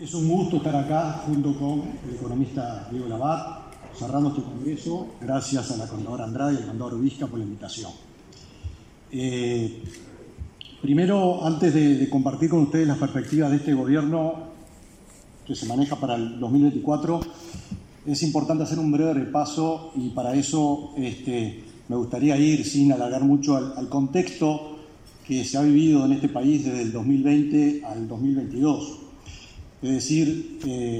Es un gusto estar acá junto con el economista Diego Labat, cerrando este congreso, gracias a la contadora Andrade y al contador Vizca por la invitación. Primero, antes de compartir con ustedes las perspectivas de este gobierno que se maneja para el 2024, es importante hacer un breve repaso y para eso me gustaría ir, sin alargar mucho, al contexto que se ha vivido en este país desde el 2020 al 2022. Es decir,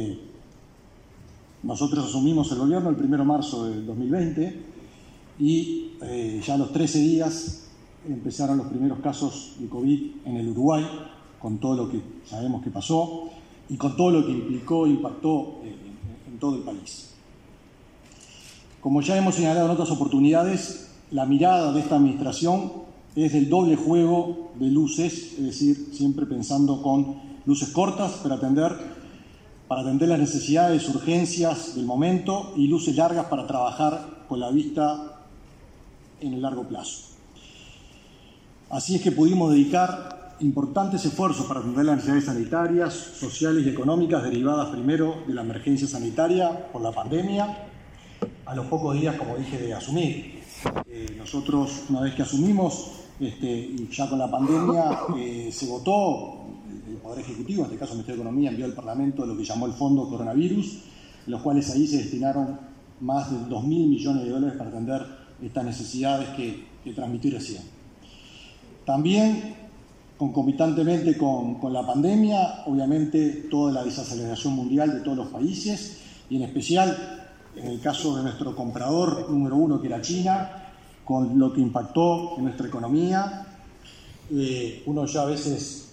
nosotros asumimos el gobierno el 1 de marzo del 2020 y ya a los 13 días empezaron los primeros casos de COVID en el Uruguay, con todo lo que sabemos que pasó y con todo lo que impactó en todo el país. Como ya hemos señalado en otras oportunidades, la mirada de esta administración es del doble juego de luces, es decir, siempre pensando con luces cortas para atender las necesidades, urgencias del momento, y luces largas para trabajar con la vista en el largo plazo. Así es que pudimos dedicar importantes esfuerzos para atender las necesidades sanitarias, sociales y económicas derivadas primero de la emergencia sanitaria por la pandemia, a los pocos días, como dije, de asumir. Nosotros, una vez que asumimos, y ya con la pandemia, se votó. El Poder Ejecutivo, en este caso el Ministerio de Economía, envió al Parlamento lo que llamó el Fondo Coronavirus, en los cuales ahí se destinaron más de 2.000 millones de dólares para atender estas necesidades que transmití recién. También, concomitantemente con la pandemia, obviamente toda la desaceleración mundial de todos los países, y en especial en el caso de nuestro comprador número uno, que era China, con lo que impactó en nuestra economía. Uno ya a veces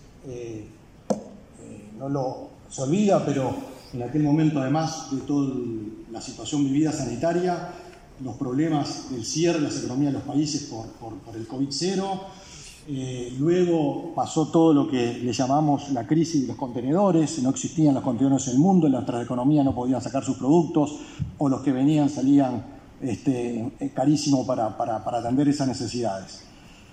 se olvida, pero en aquel momento, además de toda la situación vivida sanitaria, los problemas del cierre de las economías de los países por el COVID-0, luego pasó todo lo que le llamamos la crisis de los contenedores. No existían los contenedores en el mundo, nuestras economías no podían sacar sus productos, o los que venían salían carísimo para atender esas necesidades.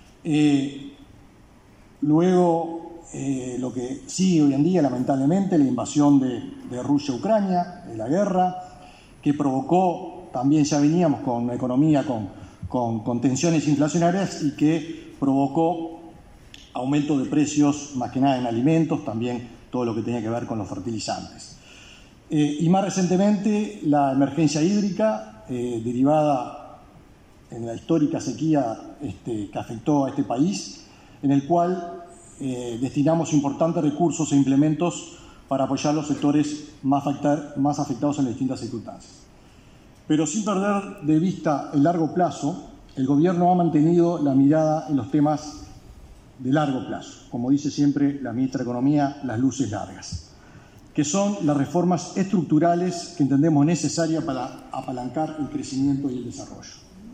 Luego, lo que sigue hoy en día, lamentablemente, la invasión de Rusia a Ucrania, de la guerra, que provocó, también ya veníamos con una economía con tensiones inflacionarias, y que provocó aumento de precios, más que nada en alimentos, también todo lo que tenía que ver con los fertilizantes. Y más recientemente, la emergencia hídrica, derivada en la histórica sequía que afectó a este país, en el cual destinamos importantes recursos e implementos para apoyar los sectores más afectados en las distintas circunstancias. Pero sin perder de vista el largo plazo, el gobierno ha mantenido la mirada en los temas de largo plazo, como dice siempre la ministra de Economía, las luces largas, que son las reformas estructurales que entendemos necesarias para apalancar el crecimiento y el desarrollo.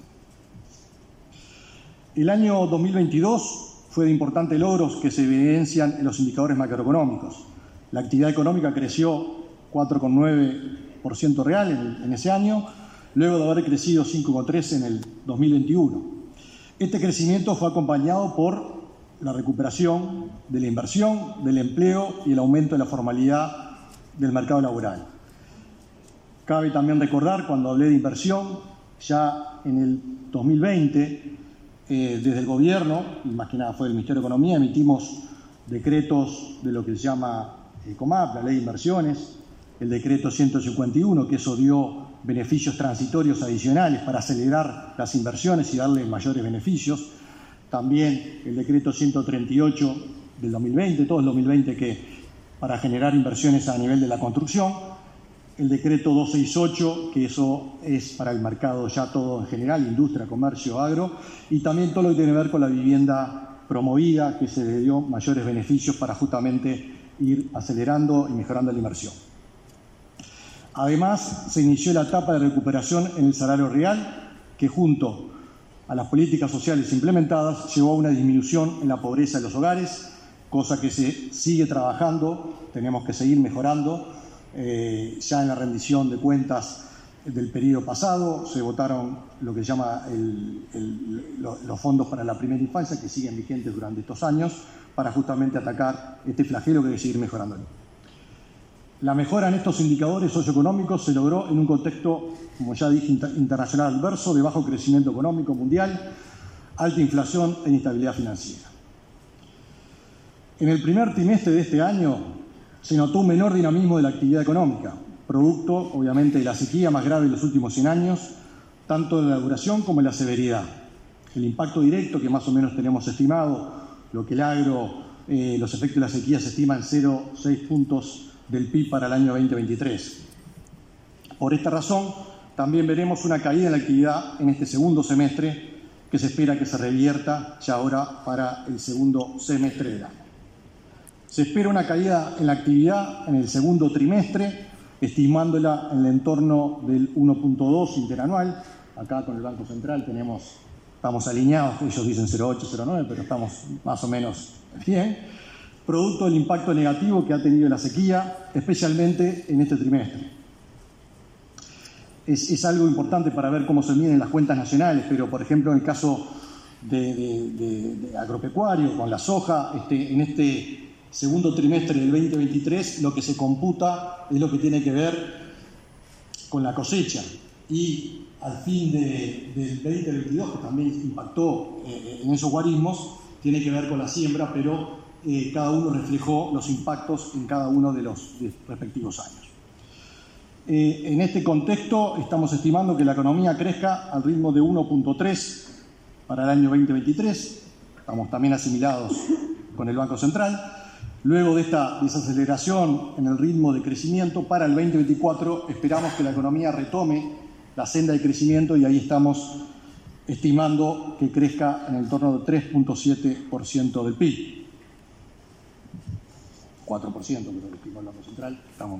El año 2022 fue de importantes logros que se evidencian en los indicadores macroeconómicos. La actividad económica creció 4,9% real en ese año, luego de haber crecido 5,3% en el 2021. Este crecimiento fue acompañado por la recuperación de la inversión, del empleo y el aumento de la formalidad del mercado laboral. Cabe también recordar, cuando hablé de inversión, ya en el 2020, desde el gobierno, y más que nada fue el Ministerio de Economía, emitimos decretos de lo que se llama ECOMAP, la Ley de Inversiones, el decreto 151, que eso dio beneficios transitorios adicionales para acelerar las inversiones y darle mayores beneficios. También el decreto 138 del 2020, todo el 2020, que para generar inversiones a nivel de la construcción. El decreto 268, que eso es para el mercado ya todo en general, industria, comercio, agro, y también todo lo que tiene que ver con la vivienda promovida, que se le dio mayores beneficios para justamente ir acelerando y mejorando la inversión. Además, se inició la etapa de recuperación en el salario real, que junto a las políticas sociales implementadas llevó a una disminución en la pobreza de los hogares, cosa que se sigue trabajando, tenemos que seguir mejorando. Ya en la rendición de cuentas del periodo pasado se votaron lo que se llama los fondos para la primera infancia, que siguen vigentes durante estos años, para justamente atacar este flagelo que hay que seguir mejorando. La mejora en estos indicadores socioeconómicos se logró en un contexto, como ya dije, internacional adverso, de bajo crecimiento económico mundial, alta inflación e inestabilidad financiera. En el primer trimestre de este año se notó un menor dinamismo de la actividad económica, producto, obviamente, de la sequía más grave de los últimos 100 años, tanto en la duración como en la severidad. El impacto directo, que más o menos tenemos estimado, lo que el agro, los efectos de la sequía se estiman en 0,6 puntos del PIB para el año 2023. Por esta razón, también veremos una caída en la actividad en este segundo semestre, que se espera que se revierta ya ahora para el segundo semestre del año. Se espera una caída en la actividad en el segundo trimestre, estimándola en el entorno del 1.2 interanual. Acá con el Banco Central estamos alineados, ellos dicen 0,8, 0,9, pero estamos más o menos bien, producto del impacto negativo que ha tenido la sequía, especialmente en este trimestre. Es algo importante para ver cómo se miden las cuentas nacionales, pero por ejemplo en el caso de agropecuario, con la soja, en este segundo trimestre del 2023 lo que se computa es lo que tiene que ver con la cosecha, y al fin del 2022, que también impactó en esos guarismos, tiene que ver con la siembra, pero cada uno reflejó los impactos en cada uno de los respectivos años. En este contexto estamos estimando que la economía crezca al ritmo de 1.3 para el año 2023, estamos también asimilados con el Banco Central. Luego de esta desaceleración en el ritmo de crecimiento, para el 2024 esperamos que la economía retome la senda de crecimiento, y ahí estamos estimando que crezca en el torno del 3.7% del PIB. 4%, creo que estimó el Banco Central. Estamos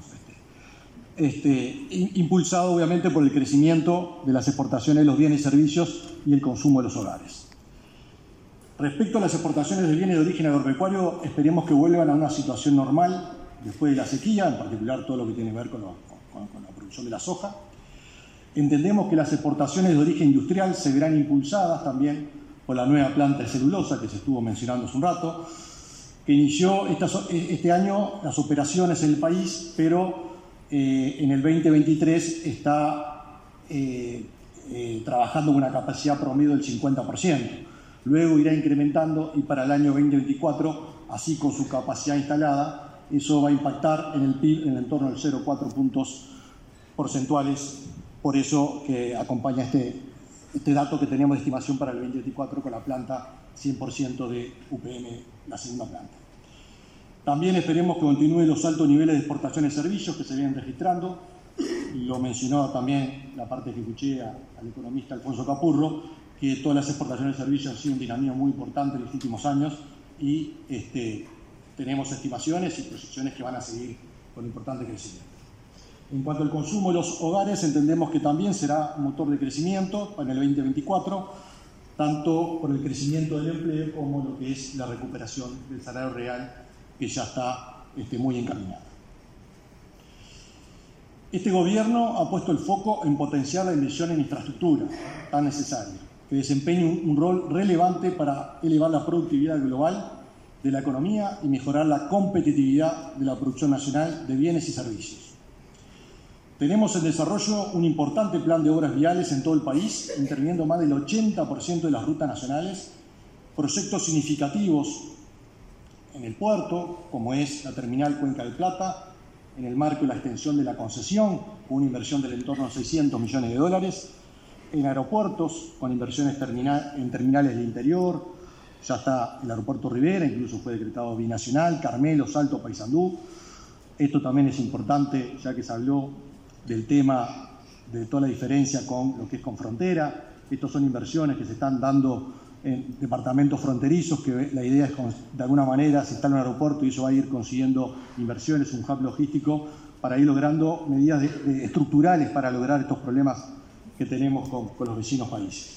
impulsado obviamente por el crecimiento de las exportaciones de los bienes y servicios y el consumo de los hogares. Respecto a las exportaciones de bienes de origen agropecuario, esperemos que vuelvan a una situación normal después de la sequía, en particular todo lo que tiene que ver con la producción de la soja. Entendemos que las exportaciones de origen industrial se verán impulsadas también por la nueva planta de celulosa que se estuvo mencionando hace un rato, que inició este año las operaciones en el país, pero en el 2023 está trabajando con una capacidad promedio del 50%. Luego irá incrementando, y para el año 2024, así con su capacidad instalada, eso va a impactar en el PIB en el entorno del 0,4 puntos porcentuales. Por eso que acompaña este dato que teníamos de estimación para el 2024 con la planta 100% de UPM, la segunda planta. También esperemos que continúen los altos niveles de exportaciones de servicios que se vienen registrando. Lo mencionó también la parte que escuché al economista Alfonso Capurro, que todas las exportaciones de servicios han sido un dinamismo muy importante en los últimos años, y tenemos estimaciones y proyecciones que van a seguir con importante crecimiento. En cuanto al consumo de los hogares, entendemos que también será un motor de crecimiento en el 2024, tanto por el crecimiento del empleo como lo que es la recuperación del salario real, que ya está muy encaminado. Este gobierno ha puesto el foco en potenciar la inversión en infraestructura tan necesaria, que desempeña un rol relevante para elevar la productividad global de la economía y mejorar la competitividad de la producción nacional de bienes y servicios. Tenemos en desarrollo un importante plan de obras viales en todo el país, interviniendo más del 80% de las rutas nacionales, proyectos significativos en el puerto, como es la terminal Cuenca del Plata, en el marco de la extensión de la concesión, con una inversión del entorno de $600 millones, en aeropuertos, con inversiones en terminales del interior, ya está el aeropuerto Rivera, incluso fue decretado binacional, Carmelo, Salto, Paysandú. Esto también es importante, ya que se habló del tema de toda la diferencia con lo que es con frontera. Estas son inversiones que se están dando en departamentos fronterizos, que la idea es, de alguna manera, se instala un aeropuerto y eso va a ir consiguiendo inversiones, un hub logístico, para ir logrando medidas estructurales para lograr estos problemas que tenemos con los vecinos países.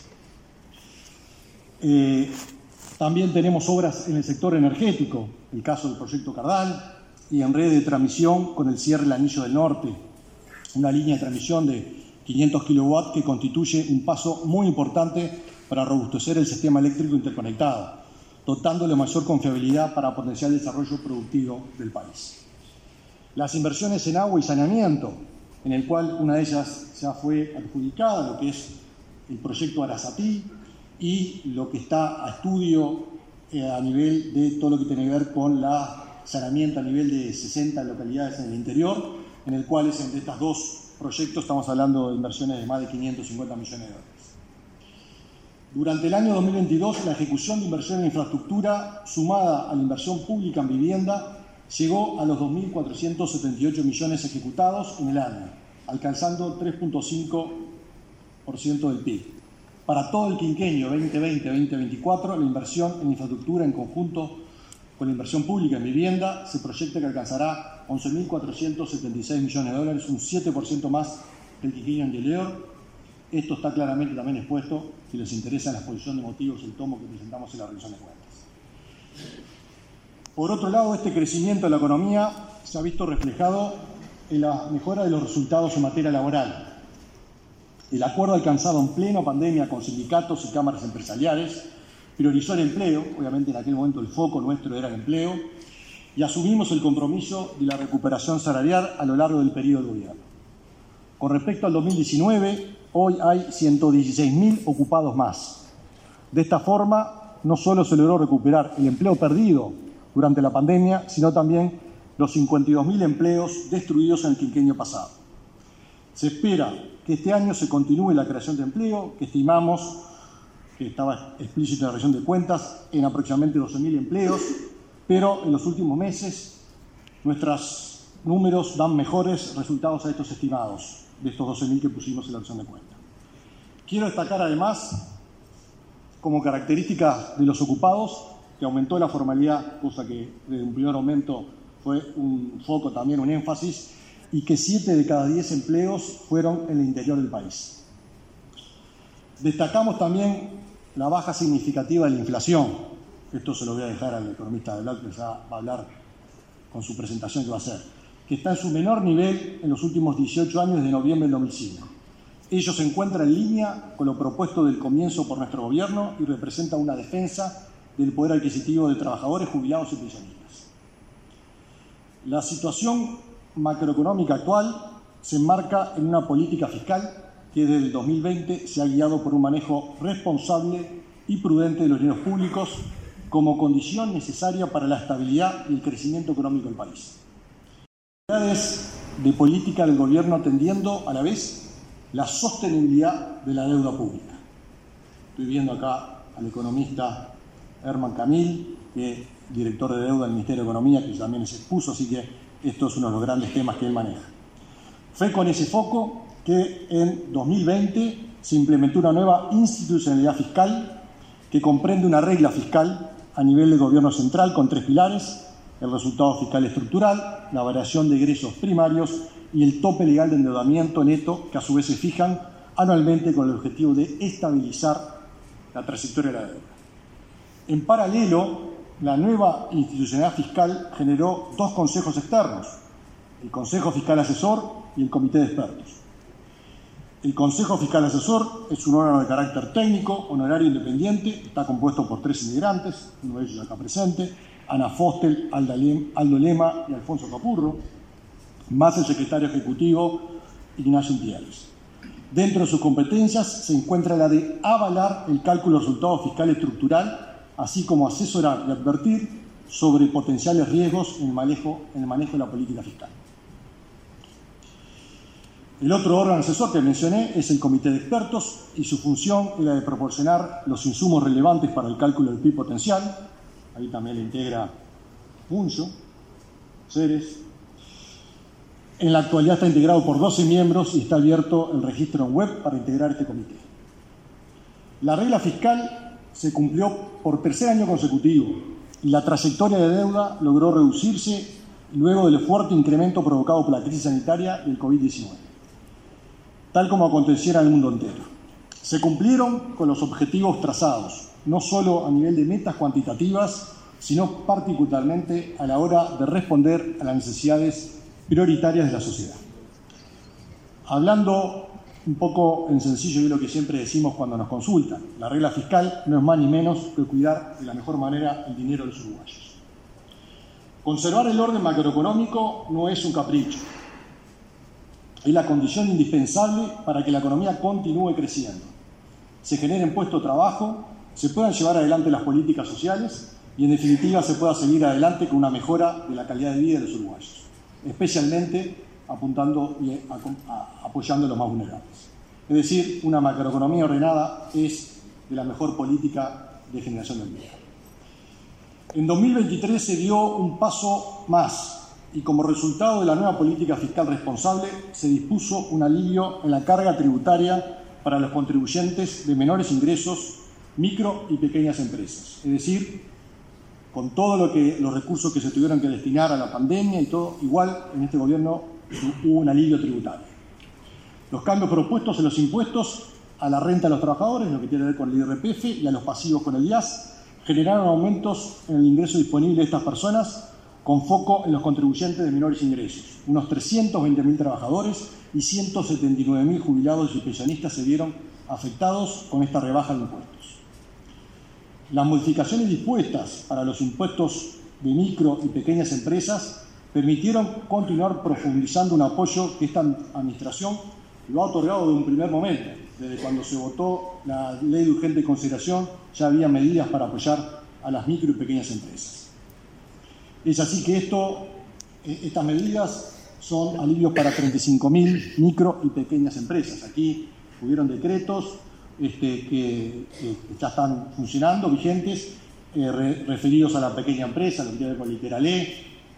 También tenemos obras en el sector energético, el caso del proyecto Cardal, y en red de transmisión con el cierre del Anillo del Norte, una línea de transmisión de 500 kilowatts que constituye un paso muy importante para robustecer el sistema eléctrico interconectado, dotándole mayor confiabilidad para potenciar el desarrollo productivo del país. Las inversiones en agua y saneamiento, en el cual una de ellas ya fue adjudicada, lo que es el proyecto Arasatí, y lo que está a estudio a nivel de todo lo que tiene que ver con la saneamiento a nivel de 60 localidades en el interior, en el cual entre estos dos proyectos estamos hablando de inversiones de más de 550 millones de dólares. Durante el año 2022, la ejecución de inversión en infraestructura, sumada a la inversión pública en vivienda, llegó a los 2.478 millones ejecutados en el año, alcanzando 3.5% del PIB. Para todo el quinquenio 2020-2024, la inversión en infraestructura en conjunto con la inversión pública en vivienda se proyecta que alcanzará 11.476 millones de dólares, un 7% más que el quinquenio anterior. Esto está claramente también expuesto, si les interesa, en la exposición de motivos, el tomo que presentamos en la rendición de cuentas. Por otro lado, este crecimiento de la economía se ha visto reflejado en la mejora de los resultados en materia laboral. El acuerdo alcanzado en plena pandemia con sindicatos y cámaras empresariales priorizó el empleo, obviamente en aquel momento el foco nuestro era el empleo, y asumimos el compromiso de la recuperación salarial a lo largo del periodo de gobierno. Con respecto al 2019, hoy hay 116.000 ocupados más. De esta forma, no solo se logró recuperar el empleo perdido durante la pandemia, sino también los 52.000 empleos destruidos en el quinquenio pasado. Se espera que este año se continúe la creación de empleo, que estimamos, que estaba explícito en la rendición de cuentas, en aproximadamente 12.000 empleos, pero en los últimos meses nuestros números dan mejores resultados a estos estimados, de estos 12.000 que pusimos en la rendición de cuentas. Quiero destacar además, como característica de los ocupados, que aumentó la formalidad, cosa que desde un primer momento fue un foco también, un énfasis, y que 7 de cada 10 empleos fueron en el interior del país. Destacamos también la baja significativa de la inflación. Esto se lo voy a dejar al economista de Blat, que ya va a hablar con su presentación que va a hacer, que está en su menor nivel en los últimos 18 años desde noviembre del 2005. Ello se encuentra en línea con lo propuesto del comienzo por nuestro gobierno y representa una defensa del poder adquisitivo de trabajadores, jubilados y pensionistas. La situación macroeconómica actual se enmarca en una política fiscal que desde el 2020 se ha guiado por un manejo responsable y prudente de los dineros públicos como condición necesaria para la estabilidad y el crecimiento económico del país. Prioridades de política del gobierno atendiendo a la vez la sostenibilidad de la deuda pública. Estoy viendo acá al economista Herman Camil, que es director de deuda del Ministerio de Economía, que también se expuso, así que esto es uno de los grandes temas que él maneja. Fue con ese foco que en 2020 se implementó una nueva institucionalidad fiscal que comprende una regla fiscal a nivel del gobierno central con 3 pilares: el resultado fiscal estructural, la variación de egresos primarios y el tope legal de endeudamiento neto, que a su vez se fijan anualmente con el objetivo de estabilizar la trayectoria de la deuda. En paralelo, la nueva institucionalidad fiscal generó 2 consejos externos, el Consejo Fiscal Asesor y el Comité de Expertos. El Consejo Fiscal Asesor es un órgano de carácter técnico, honorario independiente, está compuesto por 3 integrantes, uno de ellos acá presente, Ana Fostel, Aldo Lema y Alfonso Capurro, más el secretario ejecutivo Ignacio Intiales. Dentro de sus competencias se encuentra la de avalar el cálculo del resultado fiscal estructural, así como asesorar y advertir sobre potenciales riesgos en el manejo de la política fiscal. El otro órgano asesor que mencioné es el Comité de Expertos y su función es la de proporcionar los insumos relevantes para el cálculo del PIB potencial. Ahí también le integra Puncho, Ceres. En la actualidad está integrado por 12 miembros y está abierto el registro en web para integrar este comité. La regla fiscal se cumplió por 3er año consecutivo y la trayectoria de deuda logró reducirse luego del fuerte incremento provocado por la crisis sanitaria del COVID-19, tal como aconteciera en el mundo entero. Se cumplieron con los objetivos trazados, no solo a nivel de metas cuantitativas, sino particularmente a la hora de responder a las necesidades prioritarias de la sociedad. Hablando un poco en sencillo de lo que siempre decimos cuando nos consultan, la regla fiscal no es más ni menos que cuidar de la mejor manera el dinero de los uruguayos. Conservar el orden macroeconómico no es un capricho. Es la condición indispensable para que la economía continúe creciendo, se generen puestos de trabajo, se puedan llevar adelante las políticas sociales y, en definitiva, se pueda seguir adelante con una mejora de la calidad de vida de los uruguayos, especialmente apuntando y apoyando a los más vulnerables. Es decir, una macroeconomía ordenada es de la mejor política de generación de empleo. En 2023 se dio un paso más y, como resultado de la nueva política fiscal responsable, se dispuso un alivio en la carga tributaria para los contribuyentes de menores ingresos, micro y pequeñas empresas. Es decir, con todos los recursos que se tuvieron que destinar a la pandemia y todo, igual en este gobierno hubo un alivio tributario. Los cambios propuestos en los impuestos a la renta de los trabajadores, lo que tiene que ver con el IRPF, y a los pasivos con el IAS, generaron aumentos en el ingreso disponible de estas personas con foco en los contribuyentes de menores ingresos. Unos 320.000 trabajadores y 179.000 jubilados y pensionistas se vieron afectados con esta rebaja de impuestos. Las modificaciones dispuestas para los impuestos de micro y pequeñas empresas permitieron continuar profundizando un apoyo que esta administración lo ha otorgado de un primer momento. Desde cuando se votó la ley de urgente consideración ya había medidas para apoyar a las micro y pequeñas empresas. Es así que estas medidas son alivios para 35.000 micro y pequeñas empresas. Aquí hubieron decretos que ya están funcionando, vigentes, referidos a la pequeña empresa, lo que tiene que ver con Literalé,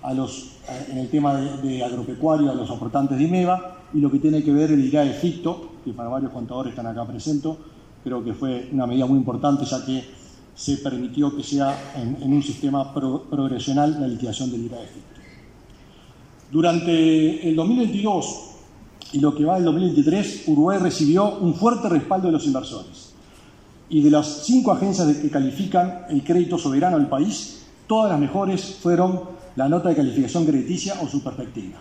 en el tema de agropecuario, a los aportantes de IMEVA, y lo que tiene que ver el IRAE ficto, que para varios contadores están acá presentes, creo que fue una medida muy importante, ya que se permitió que sea en un sistema progresional la liquidación del IRAE ficto. Durante el 2022 y lo que va del 2023, Uruguay recibió un fuerte respaldo de los inversores. Y de las 5 agencias que califican el crédito soberano del país, todas las mejores fueron la nota de calificación crediticia o su perspectiva.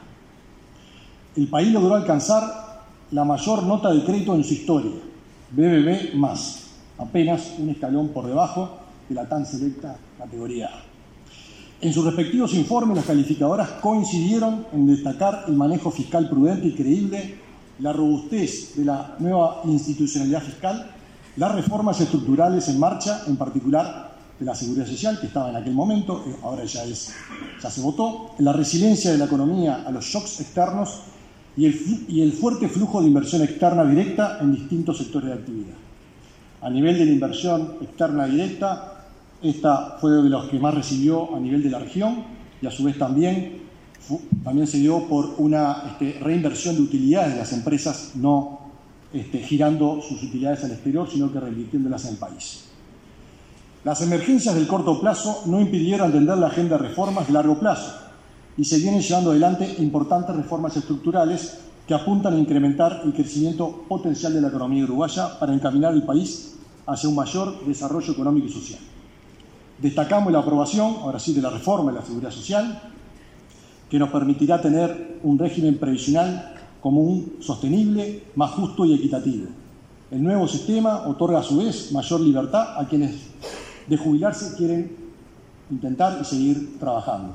El país logró alcanzar la mayor nota de crédito en su historia, BBB+, apenas un escalón por debajo de la tan selecta categoría A. En sus respectivos informes, las calificadoras coincidieron en destacar el manejo fiscal prudente y creíble, la robustez de la nueva institucionalidad fiscal, las reformas estructurales en marcha, en particular de la Seguridad Social, que estaba en aquel momento, ahora ya se votó, la resiliencia de la economía a los shocks externos y el fuerte flujo de inversión externa directa en distintos sectores de actividad. A nivel de la inversión externa directa, esta fue de los que más recibió a nivel de la región y a su vez también se dio por una reinversión de utilidades de las empresas, no girando sus utilidades al exterior, sino que reinvirtiéndolas en el país. Las emergencias del corto plazo no impidieron atender la agenda de reformas de largo plazo y se vienen llevando adelante importantes reformas estructurales que apuntan a incrementar el crecimiento potencial de la economía uruguaya para encaminar el país hacia un mayor desarrollo económico y social. Destacamos la aprobación, ahora sí, de la reforma de la Seguridad Social, que nos permitirá tener un régimen previsional común, sostenible, más justo y equitativo. El nuevo sistema otorga a su vez mayor libertad a quienes de jubilarse quieren intentar y seguir trabajando.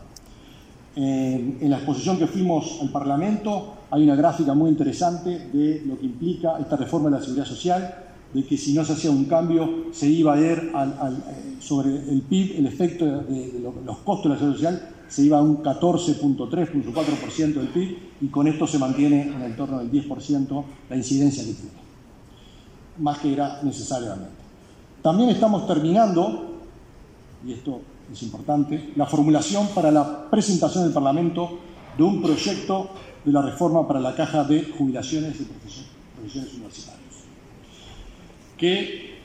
En la exposición que fuimos al Parlamento hay una gráfica muy interesante de lo que implica esta reforma de la Seguridad Social, de que si no se hacía un cambio se iba a ver sobre el PIB, el efecto de los costos de la Seguridad Social, se iba a un 14.4% del PIB y con esto se mantiene en el torno del 10% la incidencia que tiene, más que era necesariamente. También estamos terminando, y esto es importante, la formulación para la presentación del Parlamento de un proyecto de la reforma para la caja de jubilaciones de profesores universitarios, que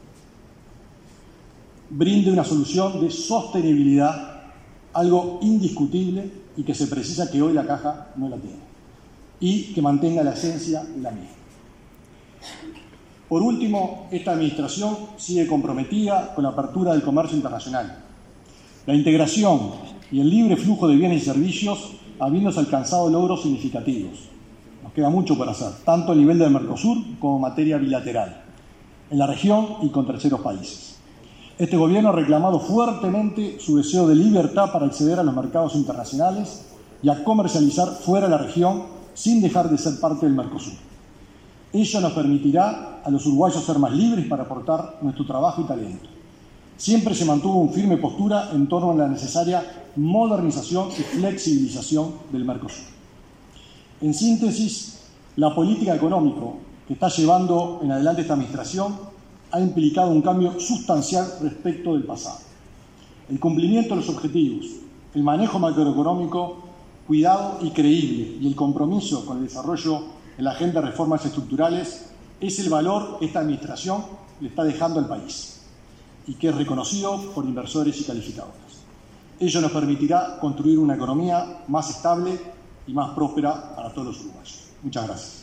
brinde una solución de sostenibilidad, algo indiscutible y que se precisa que hoy la caja no la tiene, y que mantenga la esencia de la misma. Por último, esta administración sigue comprometida con la apertura del comercio internacional, la integración y el libre flujo de bienes y servicios, habiéndose alcanzado logros significativos. Nos queda mucho por hacer, tanto a nivel del Mercosur como en materia bilateral, en la región y con terceros países. Este gobierno ha reclamado fuertemente su deseo de libertad para acceder a los mercados internacionales y a comercializar fuera de la región sin dejar de ser parte del Mercosur. Ello nos permitirá a los uruguayos ser más libres para aportar nuestro trabajo y talento. Siempre se mantuvo una firme postura en torno a la necesaria modernización y flexibilización del Mercosur. En síntesis, la política económica que está llevando en adelante esta administración ha implicado un cambio sustancial respecto del pasado. El cumplimiento de los objetivos, el manejo macroeconómico cuidado y creíble y el compromiso con el desarrollo en la agenda de reformas estructurales es el valor que esta administración le está dejando al país y que es reconocido por inversores y calificadores. Ello nos permitirá construir una economía más estable y más próspera para todos los uruguayos. Muchas gracias.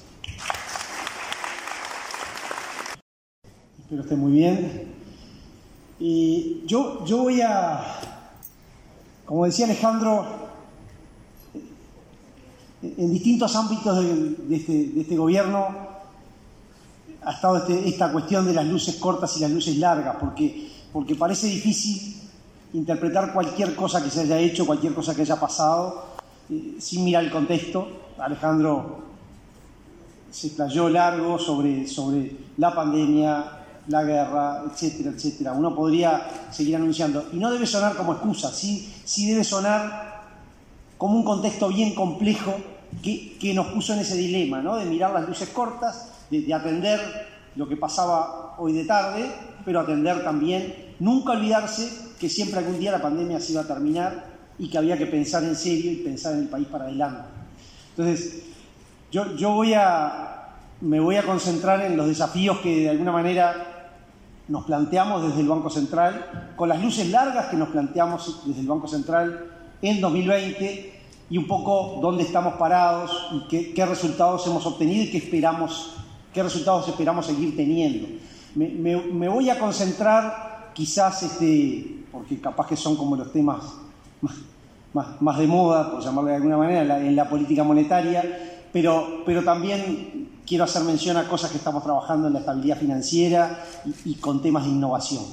Espero esté muy bien. Y yo voy a, como decía Alejandro, en distintos ámbitos de este gobierno ha estado esta cuestión de las luces cortas y las luces largas, porque parece difícil interpretar cualquier cosa que se haya hecho, cualquier cosa que haya pasado, sin mirar el contexto. Alejandro se explayó largo sobre la pandemia, la guerra, etcétera, etcétera. Uno podría seguir anunciando. Y no debe sonar como excusa, sí debe sonar como un contexto bien complejo que nos puso en ese dilema, ¿no? De mirar las luces cortas, de atender lo que pasaba hoy de tarde, pero atender también, nunca olvidarse que siempre algún día la pandemia se iba a terminar y que había que pensar en serio y pensar en el país para adelante. Entonces, yo me voy a concentrar en los desafíos que de alguna manera nos planteamos desde el Banco Central, con las luces largas que nos planteamos desde el Banco Central en 2020 y un poco dónde estamos parados y qué resultados hemos obtenido y qué resultados esperamos seguir teniendo. Me voy a concentrar quizás, porque capaz que son como los temas más de moda, por llamarlo de alguna manera, en la política monetaria, pero también quiero hacer mención a cosas que estamos trabajando en la estabilidad financiera y con temas de innovación.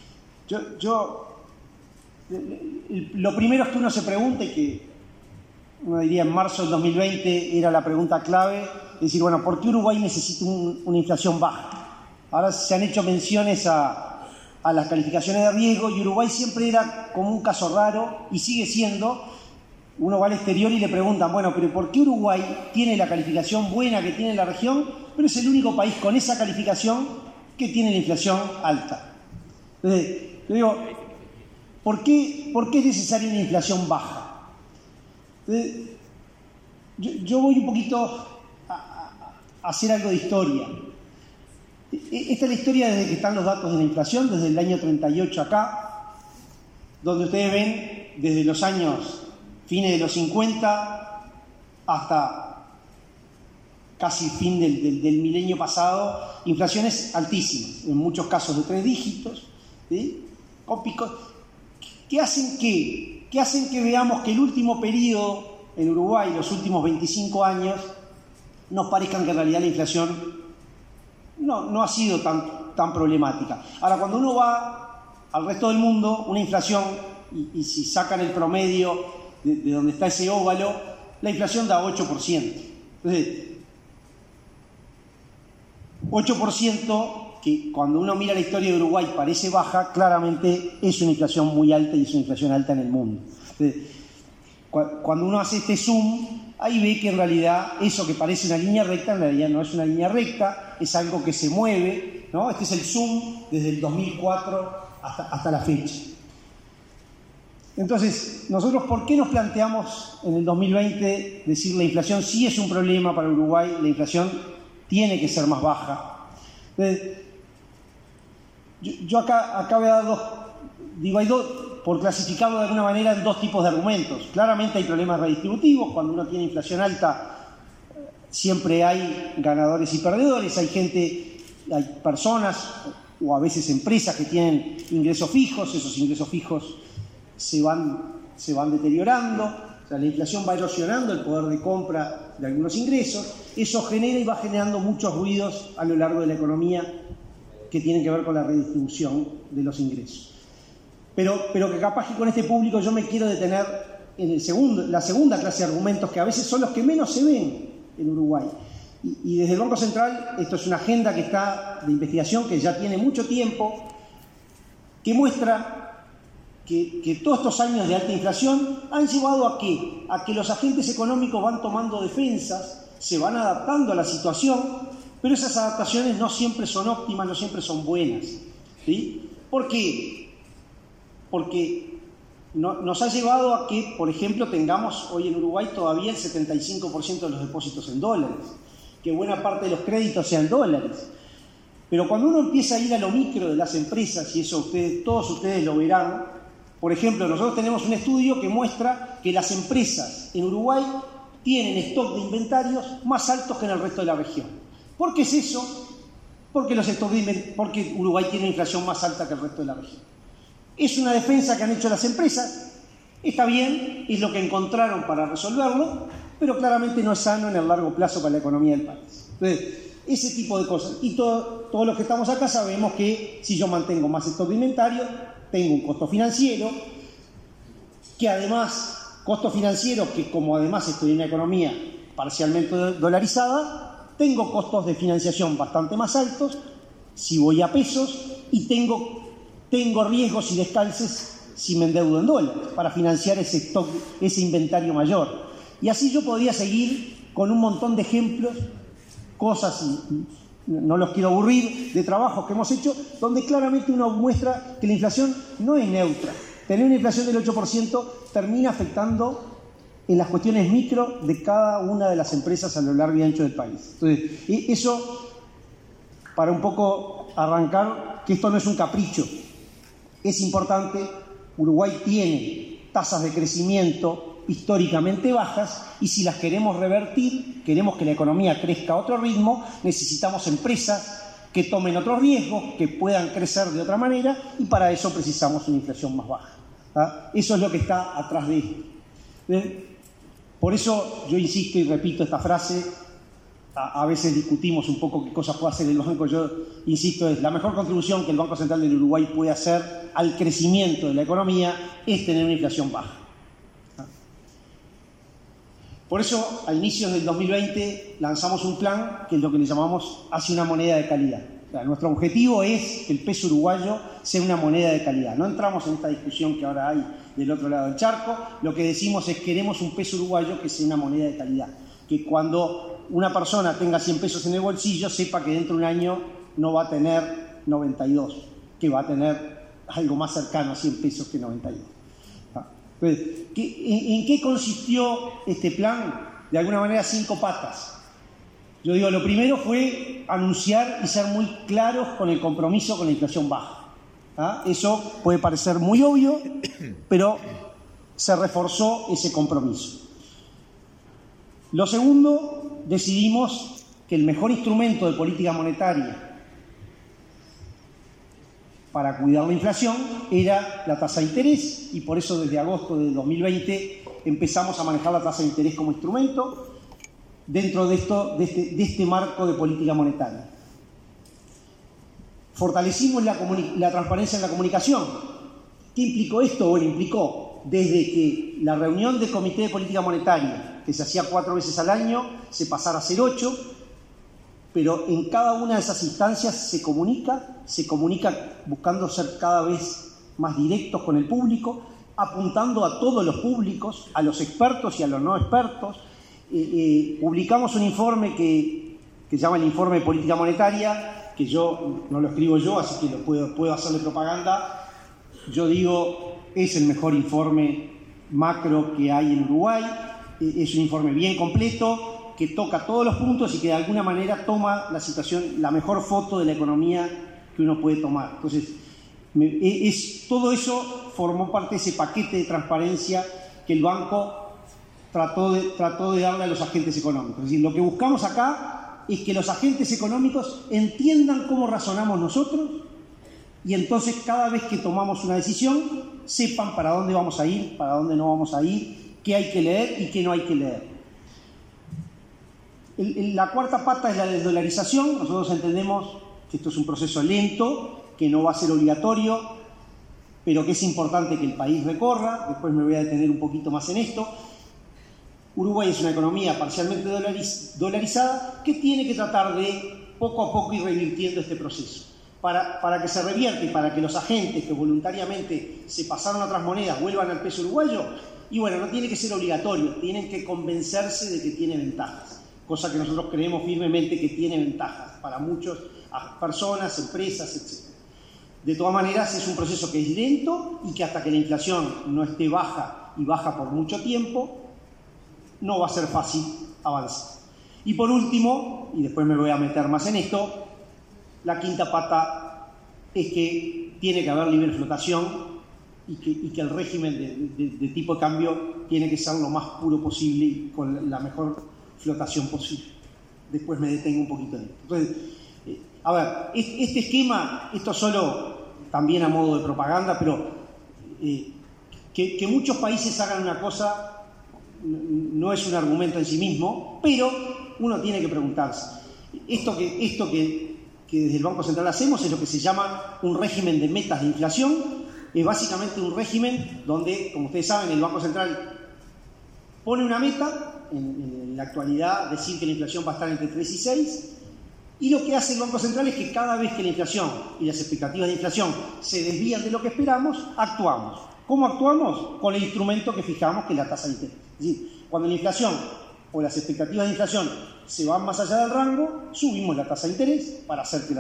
Lo primero es que uno se pregunte, que uno diría en marzo del 2020 era la pregunta clave, es decir, bueno, ¿por qué Uruguay necesita una inflación baja? Ahora se han hecho menciones a las calificaciones de riesgo y Uruguay siempre era como un caso raro y sigue siendo. Uno va al exterior y le preguntan, bueno, pero ¿por qué Uruguay tiene la calificación buena que tiene la región, pero es el único país con esa calificación que tiene la inflación alta? Entonces, yo digo, ¿por qué es necesaria una inflación baja? Entonces, yo voy un poquito a hacer algo de historia. Esta es la historia desde que están los datos de la inflación, desde el año 38 acá, donde ustedes ven desde los años fines de los 50 hasta casi fin del milenio pasado, inflaciones altísimas, en muchos casos de 3 dígitos, ¿sí? Con picos, que hacen que veamos que el último periodo en Uruguay, los últimos 25 años, nos parezcan que en realidad la inflación no ha sido tan problemática. Ahora, cuando uno va al resto del mundo, una inflación, y si sacan el promedio de donde está ese óvalo, la inflación da 8%. Entonces, 8%, que cuando uno mira la historia de Uruguay parece baja, claramente es una inflación muy alta y es una inflación alta en el mundo. Entonces, cuando uno hace este zoom, ahí ve que en realidad eso que parece una línea recta, en realidad no es una línea recta, es algo que se mueve, ¿no? Este es el zoom desde el 2004 hasta la fecha. Entonces, nosotros, ¿por qué nos planteamos en el 2020 decir la inflación sí es un problema para Uruguay, la inflación tiene que ser más baja? Entonces, yo acá voy a dar hay dos, por clasificarlo de alguna manera, en dos tipos de argumentos. Claramente hay problemas redistributivos, cuando uno tiene inflación alta siempre hay ganadores y perdedores, hay personas o a veces empresas que tienen ingresos fijos, esos ingresos fijos se van deteriorando, o sea, la inflación va erosionando el poder de compra de algunos ingresos, eso genera y va generando muchos ruidos a lo largo de la economía que tienen que ver con la redistribución de los ingresos. pero que capaz que con este público yo me quiero detener en la segunda clase de argumentos, que a veces son los que menos se ven en Uruguay. Y desde el Banco Central, esto es una agenda que está de investigación que ya tiene mucho tiempo, que muestra que todos estos años de alta inflación han llevado a que los agentes económicos van tomando defensas, se van adaptando a la situación, pero esas adaptaciones no siempre son óptimas, no siempre son buenas, ¿sí? ¿Por qué? Porque nos ha llevado a que, por ejemplo, tengamos hoy en Uruguay todavía el 75% de los depósitos en dólares, que buena parte de los créditos sean dólares. Pero cuando uno empieza a ir a lo micro de las empresas, y eso todos ustedes lo verán, por ejemplo, nosotros tenemos un estudio que muestra que las empresas en Uruguay tienen stock de inventarios más altos que en el resto de la región. ¿Por qué es eso? Porque Uruguay tiene una inflación más alta que el resto de la región. Es una defensa que han hecho las empresas, está bien, es lo que encontraron para resolverlo, pero claramente no es sano en el largo plazo para la economía del país. Entonces, ese tipo de cosas. Y todos los que estamos acá sabemos que si yo mantengo más stock de inventario, tengo un costo financiero, que además, costo financiero que como además estoy en una economía parcialmente dolarizada, tengo costos de financiación bastante más altos si voy a pesos y tengo riesgos y descalces si me endeudo en dólares para financiar ese stock, ese inventario mayor. Y así yo podría seguir con un montón de ejemplos, cosas, y no los quiero aburrir, de trabajos que hemos hecho, donde claramente uno muestra que la inflación no es neutra. Tener una inflación del 8% termina afectando en las cuestiones micro de cada una de las empresas a lo largo y ancho del país. Entonces, eso, para un poco arrancar, que esto no es un capricho, es importante. Uruguay tiene tasas de crecimiento históricamente bajas y si las queremos revertir, queremos que la economía crezca a otro ritmo, necesitamos empresas que tomen otros riesgos, que puedan crecer de otra manera y para eso precisamos una inflación más baja. ¿Ah? Eso es lo que está atrás de esto. Por eso yo insisto y repito esta frase, a veces discutimos un poco qué cosas puede hacer el banco, yo insisto, es la mejor contribución que el Banco Central del Uruguay puede hacer al crecimiento de la economía es tener una inflación baja. Por eso, a inicios del 2020 lanzamos un plan que es lo que le llamamos hacia una moneda de calidad. O sea, nuestro objetivo es que el peso uruguayo sea una moneda de calidad. No entramos en esta discusión que ahora hay del otro lado del charco, lo que decimos es que queremos un peso uruguayo que sea una moneda de calidad. Que cuando una persona tenga 100 pesos en el bolsillo, sepa que dentro de un año no va a tener 92, que va a tener algo más cercano a 100 pesos que 92. Entonces, ¿en qué consistió este plan? De alguna manera 5 patas. Yo digo, lo primero fue anunciar y ser muy claros con el compromiso con la inflación baja. ¿Ah? Eso puede parecer muy obvio, pero se reforzó ese compromiso. Lo segundo, decidimos que el mejor instrumento de política monetaria para cuidar la inflación era la tasa de interés y por eso desde agosto de 2020 empezamos a manejar la tasa de interés como instrumento dentro de este marco de política monetaria. Fortalecimos la transparencia en la comunicación. ¿Qué implicó esto? Bueno, implicó desde que la reunión del Comité de Política Monetaria, que se hacía 4 veces al año, se pasara a ser 8, pero en cada una de esas instancias se comunica buscando ser cada vez más directos con el público, apuntando a todos los públicos, a los expertos y a los no expertos. Publicamos un informe que se llama el Informe de Política Monetaria, que yo no lo escribo yo, así que puedo hacerle propaganda. Yo digo, es el mejor informe macro que hay en Uruguay, es un informe bien completo, que toca todos los puntos y que de alguna manera toma la situación, la mejor foto de la economía que uno puede tomar. Entonces, todo eso formó parte de ese paquete de transparencia que el banco trató de darle a los agentes económicos. Es decir, lo que buscamos acá es que los agentes económicos entiendan cómo razonamos nosotros y entonces cada vez que tomamos una decisión sepan para dónde vamos a ir, para dónde no vamos a ir, qué hay que leer y qué no hay que leer. La cuarta pata es la desdolarización. Nosotros entendemos que esto es un proceso lento, que no va a ser obligatorio, pero que es importante que el país recorra. Después me voy a detener un poquito más en esto. Uruguay es una economía parcialmente dolarizada que tiene que tratar de poco a poco ir revirtiendo este proceso. Para que se revierta y para que los agentes que voluntariamente se pasaron a otras monedas vuelvan al peso uruguayo, y bueno, no tiene que ser obligatorio, tienen que convencerse de que tiene ventajas, cosa que nosotros creemos firmemente que tiene ventajas para muchas personas, empresas, etc. De todas maneras, es un proceso que es lento y que hasta que la inflación no esté baja y baja por mucho tiempo, no va a ser fácil avanzar. Y por último, y después me voy a meter más en esto, la quinta pata es que tiene que haber libre flotación y que el régimen de tipo de cambio tiene que ser lo más puro posible y con la mejor flotación posible. Después me detengo un poquito en esto. Entonces, a ver, este esquema, esto solo también a modo de propaganda, pero que muchos países hagan una cosa no es un argumento en sí mismo, pero uno tiene que preguntarse. Esto que desde el Banco Central hacemos es lo que se llama un régimen de metas de inflación. Es básicamente un régimen donde, como ustedes saben, el Banco Central pone una meta, en la actualidad decir que la inflación va a estar entre 3 y 6, y lo que hace el Banco Central es que cada vez que la inflación y las expectativas de inflación se desvían de lo que esperamos, actuamos. ¿Cómo actuamos? Con el instrumento que fijamos, que es la tasa de interés. Es decir, cuando la inflación o las expectativas de inflación se van más allá del rango, subimos la tasa de interés para hacer que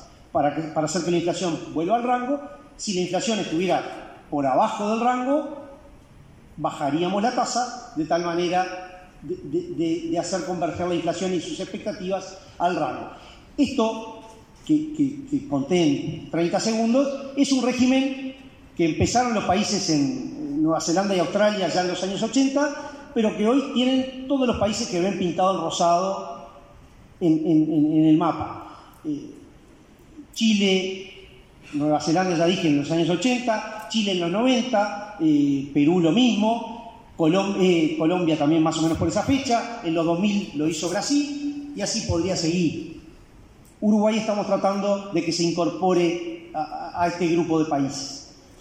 la inflación vuelva al rango. Si la inflación estuviera por abajo del rango, bajaríamos la tasa de tal manera de hacer converger la inflación y sus expectativas al rango. Esto, que conté en 30 segundos, es un régimen que empezaron los países en Nueva Zelanda y Australia ya en los años 80, pero que hoy tienen todos los países que ven pintado en rosado en el mapa. Chile, Nueva Zelanda, ya dije, en los años 80, Chile en los 90, Perú lo mismo, Colombia también más o menos por esa fecha, en los 2000 lo hizo Brasil, y así podría seguir. Uruguay estamos tratando de que se incorpore a este grupo de países.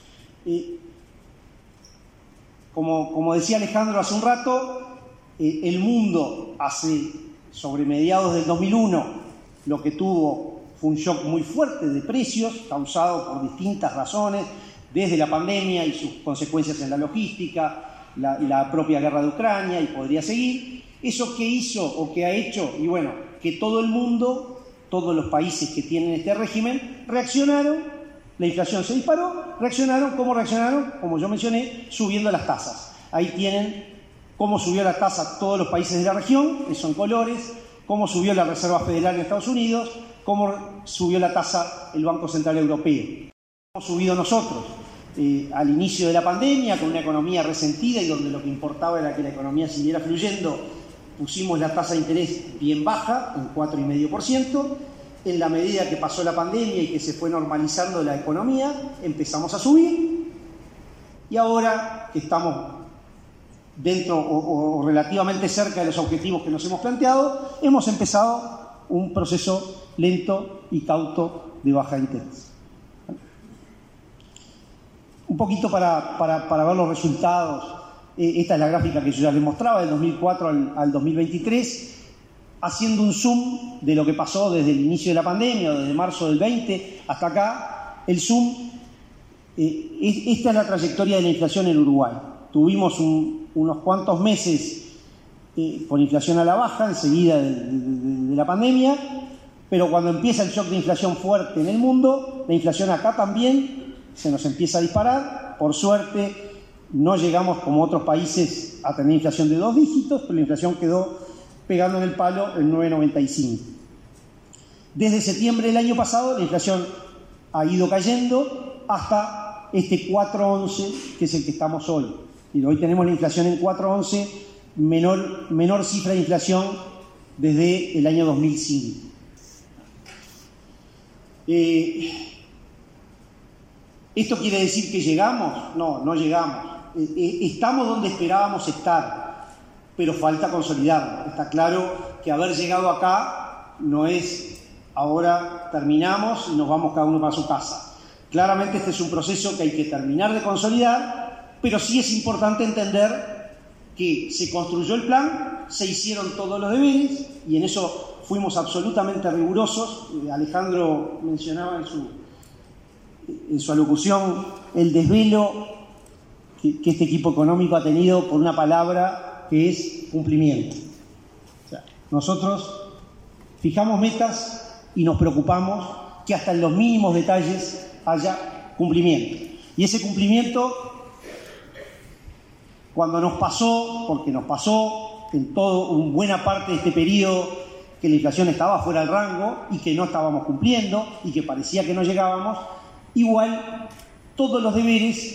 Como decía Alejandro hace un rato, el mundo sobre mediados del 2001 lo que tuvo fue un shock muy fuerte de precios causado por distintas razones, desde la pandemia y sus consecuencias en la logística, la propia guerra de Ucrania, y podría seguir. ¿Eso qué hizo o qué ha hecho? Y bueno, que todo el mundo, todos los países que tienen este régimen, reaccionaron. La inflación se disparó, reaccionaron, como yo mencioné, subiendo las tasas. Ahí tienen cómo subió la tasa todos los países de la región, eso en colores, cómo subió la Reserva Federal en Estados Unidos, cómo subió la tasa el Banco Central Europeo. Hemos subido nosotros al inicio de la pandemia con una economía resentida y donde lo que importaba era que la economía siguiera fluyendo. Pusimos la tasa de interés bien baja, en 4,5%. En la medida que pasó la pandemia y que se fue normalizando la economía, empezamos a subir. Y ahora que estamos dentro o relativamente cerca de los objetivos que nos hemos planteado, hemos empezado un proceso lento y cauto de baja de interés. Un poquito para ver los resultados. Esta es la gráfica que yo ya les mostraba, del 2004 al 2023, haciendo un zoom de lo que pasó desde el inicio de la pandemia, desde marzo del 20 hasta acá. El zoom, esta es la trayectoria de la inflación en Uruguay. Tuvimos unos cuantos meses con inflación a la baja, enseguida de la pandemia, pero cuando empieza el shock de inflación fuerte en el mundo, la inflación acá también se nos empieza a disparar. Por suerte, no llegamos como otros países a tener inflación de 2 dígitos, pero la inflación quedó pegando en el palo el 9,95. Desde septiembre del año pasado, la inflación ha ido cayendo hasta este 4,11, que es el que estamos hoy. Y hoy tenemos la inflación en 4,11, menor cifra de inflación desde el año 2005. ¿Esto quiere decir que llegamos? No llegamos. Estamos donde esperábamos estar, pero falta consolidarlo. Está claro que haber llegado acá no es ahora terminamos y nos vamos cada uno para su casa. Claramente este es un proceso que hay que terminar de consolidar, pero sí es importante entender que se construyó el plan, se hicieron todos los deberes y en eso fuimos absolutamente rigurosos. Alejandro mencionaba en su alocución el desvelo que este equipo económico ha tenido por una palabra que es cumplimiento. O sea, nosotros fijamos metas y nos preocupamos que hasta en los mínimos detalles haya cumplimiento. Y ese cumplimiento, cuando nos pasó, porque nos pasó en buena parte de este periodo que la inflación estaba fuera del rango y que no estábamos cumpliendo y que parecía que no llegábamos, igual todos los deberes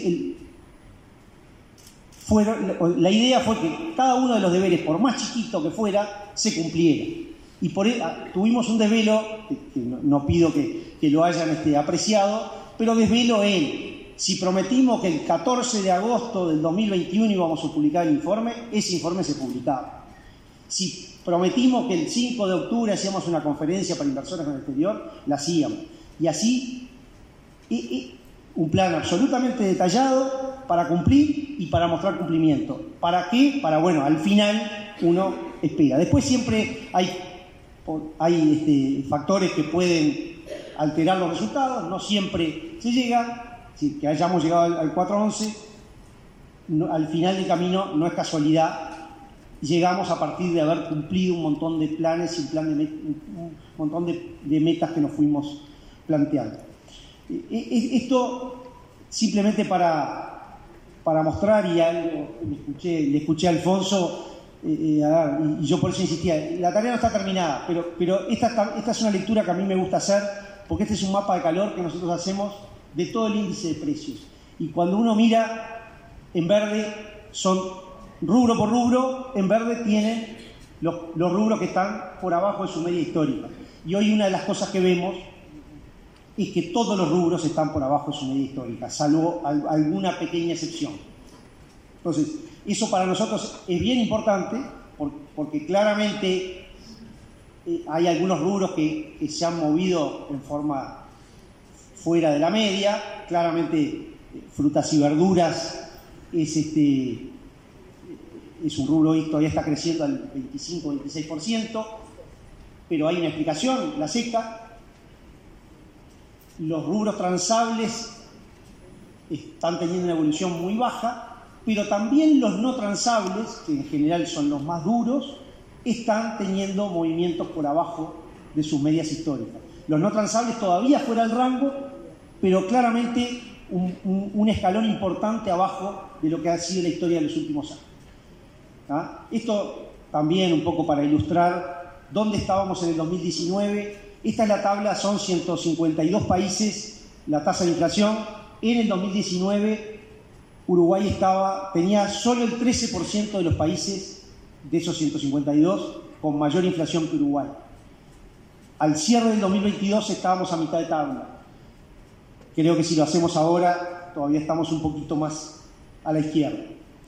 la idea fue que cada uno de los deberes, por más chiquito que fuera, se cumpliera. Y por eso tuvimos un desvelo, que no pido que lo hayan apreciado, pero desvelo si prometimos que el 14 de agosto del 2021 íbamos a publicar el informe, ese informe se publicaba. Si prometimos que el 5 de octubre hacíamos una conferencia para inversores en el exterior, la hacíamos. Y así, un plan absolutamente detallado para cumplir y para mostrar cumplimiento. ¿Para qué? Para, al final uno espera. Después siempre hay factores que pueden alterar los resultados, no siempre se llega, que hayamos llegado al 4.11, al final del camino no es casualidad, llegamos a partir de haber cumplido un montón de planes y un montón de metas que nos fuimos planteando. Esto simplemente para mostrar, y algo le escuché a Alfonso, y yo por eso insistía, la tarea no está terminada, pero esta es una lectura que a mí me gusta hacer, porque este es un mapa de calor que nosotros hacemos de todo el índice de precios. Y cuando uno mira, en verde son rubro por rubro, en verde tienen los rubros que están por abajo de su media histórica. Y hoy una de las cosas que vemos es que todos los rubros están por abajo de su media histórica, salvo alguna pequeña excepción. Entonces, eso para nosotros es bien importante, porque claramente hay algunos rubros que se han movido en forma fuera de la media. Claramente frutas y verduras es un rubro que todavía está creciendo al 25-26%, pero hay una explicación, la seca. Los rubros transables están teniendo una evolución muy baja, pero también los no transables, que en general son los más duros, están teniendo movimientos por abajo de sus medias históricas. Los no transables todavía fuera del rango, pero claramente un escalón importante abajo de lo que ha sido la historia de los últimos años. ¿Ah? Esto también un poco para ilustrar dónde estábamos en el 2019. Esta es la tabla, son 152 países, la tasa de inflación. En el 2019 Uruguay tenía solo el 13% de los países de esos 152 con mayor inflación que Uruguay. Al cierre del 2022 estábamos a mitad de tabla. Creo que si lo hacemos ahora todavía estamos un poquito más a la izquierda.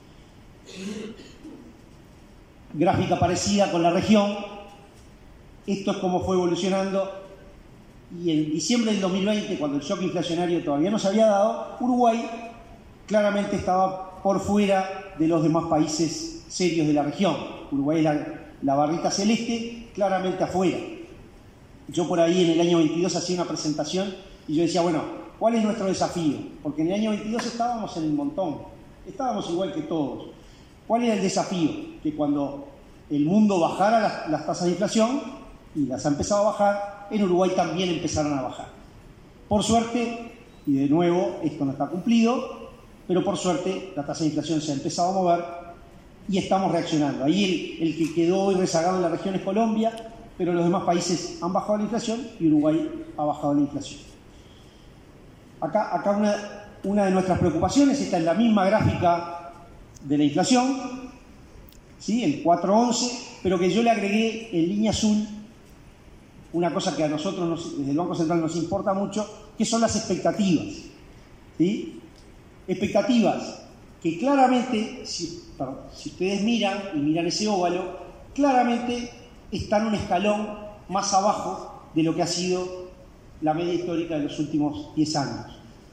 Gráfica parecida con la región. Esto es cómo fue evolucionando. Y en diciembre del 2020, cuando el shock inflacionario todavía no se había dado, Uruguay claramente estaba por fuera de los demás países serios de la región. Uruguay es la barrita celeste, claramente afuera. Yo por ahí en el año 22 hacía una presentación y yo decía, ¿cuál es nuestro desafío? Porque en el año 22 estábamos en el montón, estábamos igual que todos. ¿Cuál era el desafío? Que cuando el mundo bajara las tasas de inflación, y las ha empezado a bajar, en Uruguay también empezaron a bajar. Por suerte, y de nuevo, esto no está cumplido, pero por suerte la tasa de inflación se ha empezado a mover y estamos reaccionando. Ahí el que quedó hoy rezagado en la región es Colombia, pero los demás países han bajado la inflación y Uruguay ha bajado la inflación. Acá una de nuestras preocupaciones, esta es la misma gráfica de la inflación, ¿sí? El 4.11, pero que yo le agregué en línea azul una cosa que a nosotros desde el Banco Central nos importa mucho, que son las expectativas. ¿Sí? Expectativas que claramente, si ustedes miran ese óvalo, claramente están un escalón más abajo de lo que ha sido la media histórica de los últimos 10 años.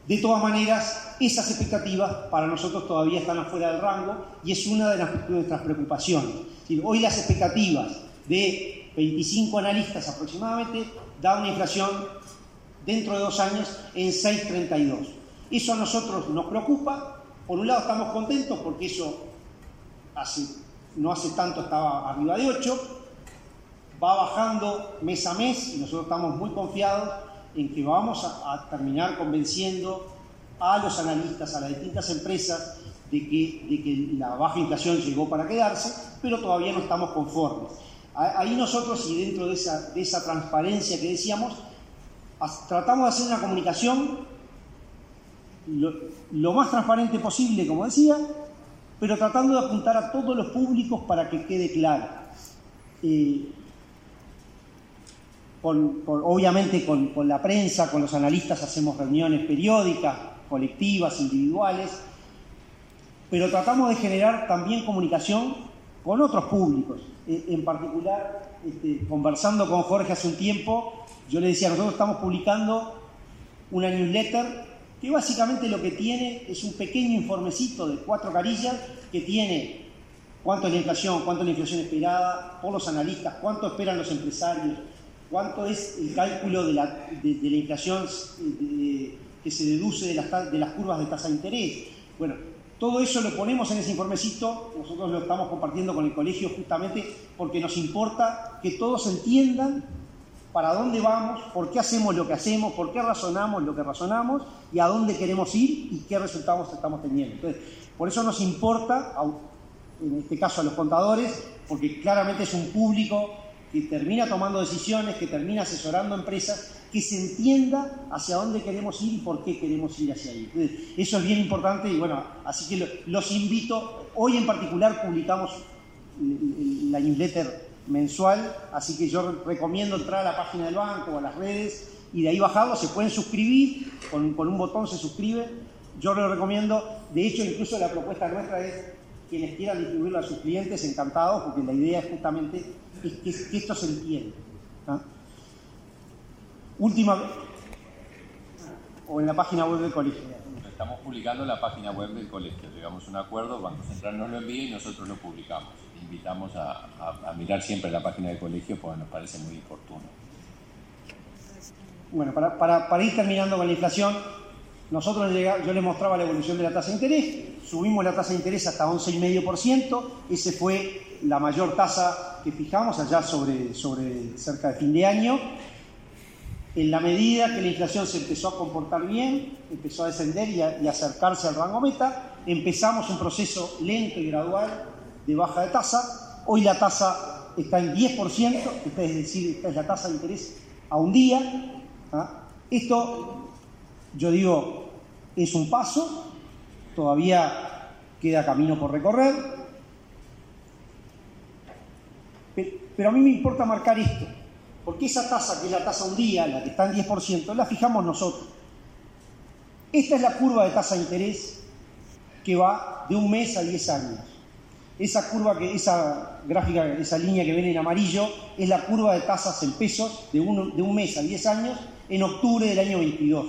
De todas maneras, esas expectativas para nosotros todavía están afuera del rango y es una de nuestras preocupaciones. Hoy las expectativas de 25 analistas aproximadamente da una inflación dentro de 2 años en 6,32. Eso a nosotros nos preocupa. Por un lado estamos contentos porque eso no hace tanto estaba arriba de 8, va bajando mes a mes y nosotros estamos muy confiados en que vamos a terminar convenciendo a los analistas, a las distintas empresas, de que la baja inflación llegó para quedarse, pero todavía no estamos conformes. Ahí nosotros, y dentro de esa transparencia que decíamos, tratamos de hacer una comunicación lo más transparente posible, como decía, pero tratando de apuntar a todos los públicos para que quede claro. Obviamente con la prensa, con los analistas hacemos reuniones periódicas, colectivas, individuales, pero tratamos de generar también comunicación con otros públicos. En particular, conversando con Jorge hace un tiempo, yo le decía, nosotros estamos publicando una newsletter que básicamente lo que tiene es un pequeño informecito de 4 carillas que tiene cuánto es la inflación, cuánto es la inflación esperada por los analistas, cuánto esperan los empresarios, cuánto es el cálculo de la inflación que se deduce de las curvas de tasa de interés. Bueno, todo eso lo ponemos en ese informecito, nosotros lo estamos compartiendo con el colegio justamente porque nos importa que todos entiendan para dónde vamos, por qué hacemos lo que hacemos, por qué razonamos lo que razonamos y a dónde queremos ir y qué resultados estamos teniendo. Entonces, por eso nos importa, en este caso a los contadores, porque claramente es un público que termina tomando decisiones, que termina asesorando empresas, que se entienda hacia dónde queremos ir y por qué queremos ir hacia ahí. Entonces, eso es bien importante y bueno, así que los invito. Hoy en particular publicamos la newsletter mensual, así que yo recomiendo entrar a la página del banco o a las redes y de ahí bajarlo. Se pueden suscribir, con un botón se suscriben. Yo lo recomiendo. De hecho, incluso la propuesta nuestra es quienes quieran distribuirlo a sus clientes, encantados, porque la idea es justamente que esto se entienda. Última, o en la página web del colegio. Estamos publicando en la página web del colegio. Llegamos a un acuerdo, Banco Central nos lo envía y nosotros lo publicamos. Invitamos a mirar siempre la página del colegio porque nos parece muy oportuno. Bueno, para ir terminando con la inflación, yo les mostraba la evolución de la tasa de interés. Subimos la tasa de interés hasta 11,5%. Esa fue la mayor tasa que fijamos allá sobre cerca de fin de año. En la medida que la inflación se empezó a comportar bien, empezó a descender y acercarse al rango meta, empezamos un proceso lento y gradual de baja de tasa. Hoy la tasa está en 10%, es decir, esta es la tasa de interés a un día. Esto, yo digo, es un paso, todavía queda camino por recorrer, pero a mí me importa marcar esto, porque esa tasa, que es la tasa a un día, la que está en 10%, la fijamos nosotros. Esta es la curva de tasa de interés que va de un mes a 10 años. Esa gráfica, esa línea que ven en amarillo, es la curva de tasas en pesos de un mes a 10 años en octubre del año 22.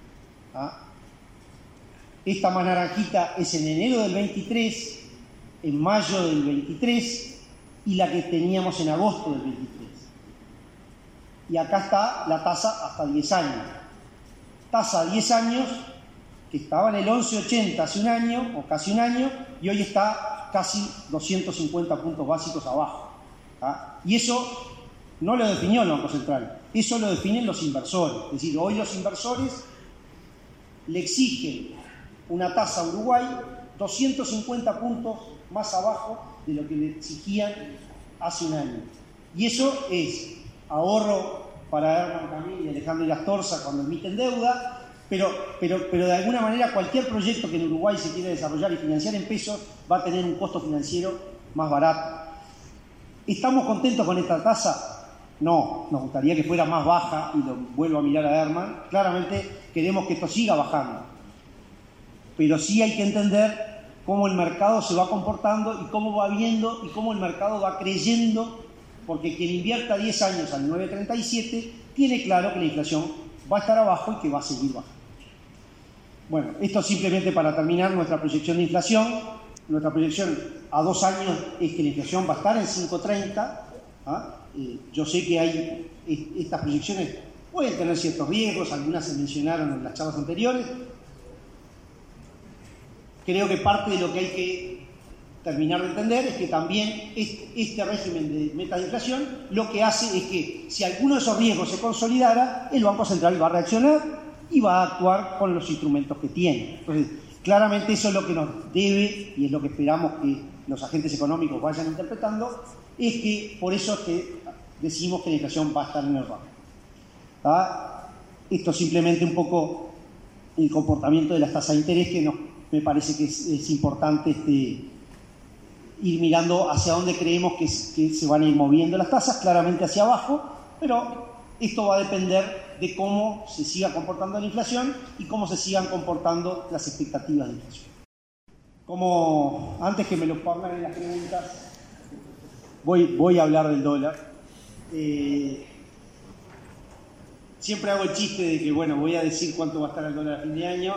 Esta más naranjita es en enero del 23, en mayo del 23 y la que teníamos en agosto del 23. Y acá está la tasa hasta 10 años. Tasa a 10 años que estaba en el 11,80 hace un año o casi un año y hoy está casi 250 puntos básicos abajo. Y eso no lo definió el Banco Central, eso lo definen los inversores. Es decir, hoy los inversores le exigen una tasa a Uruguay 250 puntos más abajo de lo que le exigían hace un año. Y eso es ahorro para Herman Camil y Alejandro Ilastorza cuando emiten deuda, pero de alguna manera cualquier proyecto que en Uruguay se quiera desarrollar y financiar en pesos va a tener un costo financiero más barato. ¿Estamos contentos con esta tasa? No, nos gustaría que fuera más baja, y lo vuelvo a mirar a Herman. Claramente queremos que esto siga bajando, pero sí hay que entender cómo el mercado se va comportando y cómo va viendo y cómo el mercado va creyendo, porque quien invierta 10 años al 9,37 tiene claro que la inflación va a estar abajo y que va a seguir bajando. Bueno, esto simplemente para terminar nuestra proyección de inflación. Nuestra proyección a 2 años es que la inflación va a estar en 5,30. Yo sé que estas proyecciones pueden tener ciertos riesgos, algunas se mencionaron en las charlas anteriores. Creo que parte de lo que hay que terminar de entender es que también este régimen de metas de inflación lo que hace es que si alguno de esos riesgos se consolidara, el Banco Central va a reaccionar y va a actuar con los instrumentos que tiene. Entonces, claramente eso es lo que nos debe, y es lo que esperamos que los agentes económicos vayan interpretando, es que por eso es que decimos que la inflación va a estar en el rango. Esto simplemente un poco el comportamiento de las tasas de interés que me parece que es importante ir mirando hacia dónde creemos que se van a ir moviendo las tasas, claramente hacia abajo, pero esto va a depender de cómo se siga comportando la inflación y cómo se sigan comportando las expectativas de inflación. Como antes que me lo pongan en las preguntas, voy a hablar del dólar. Siempre hago el chiste de que, bueno, voy a decir cuánto va a estar el dólar a fin de año.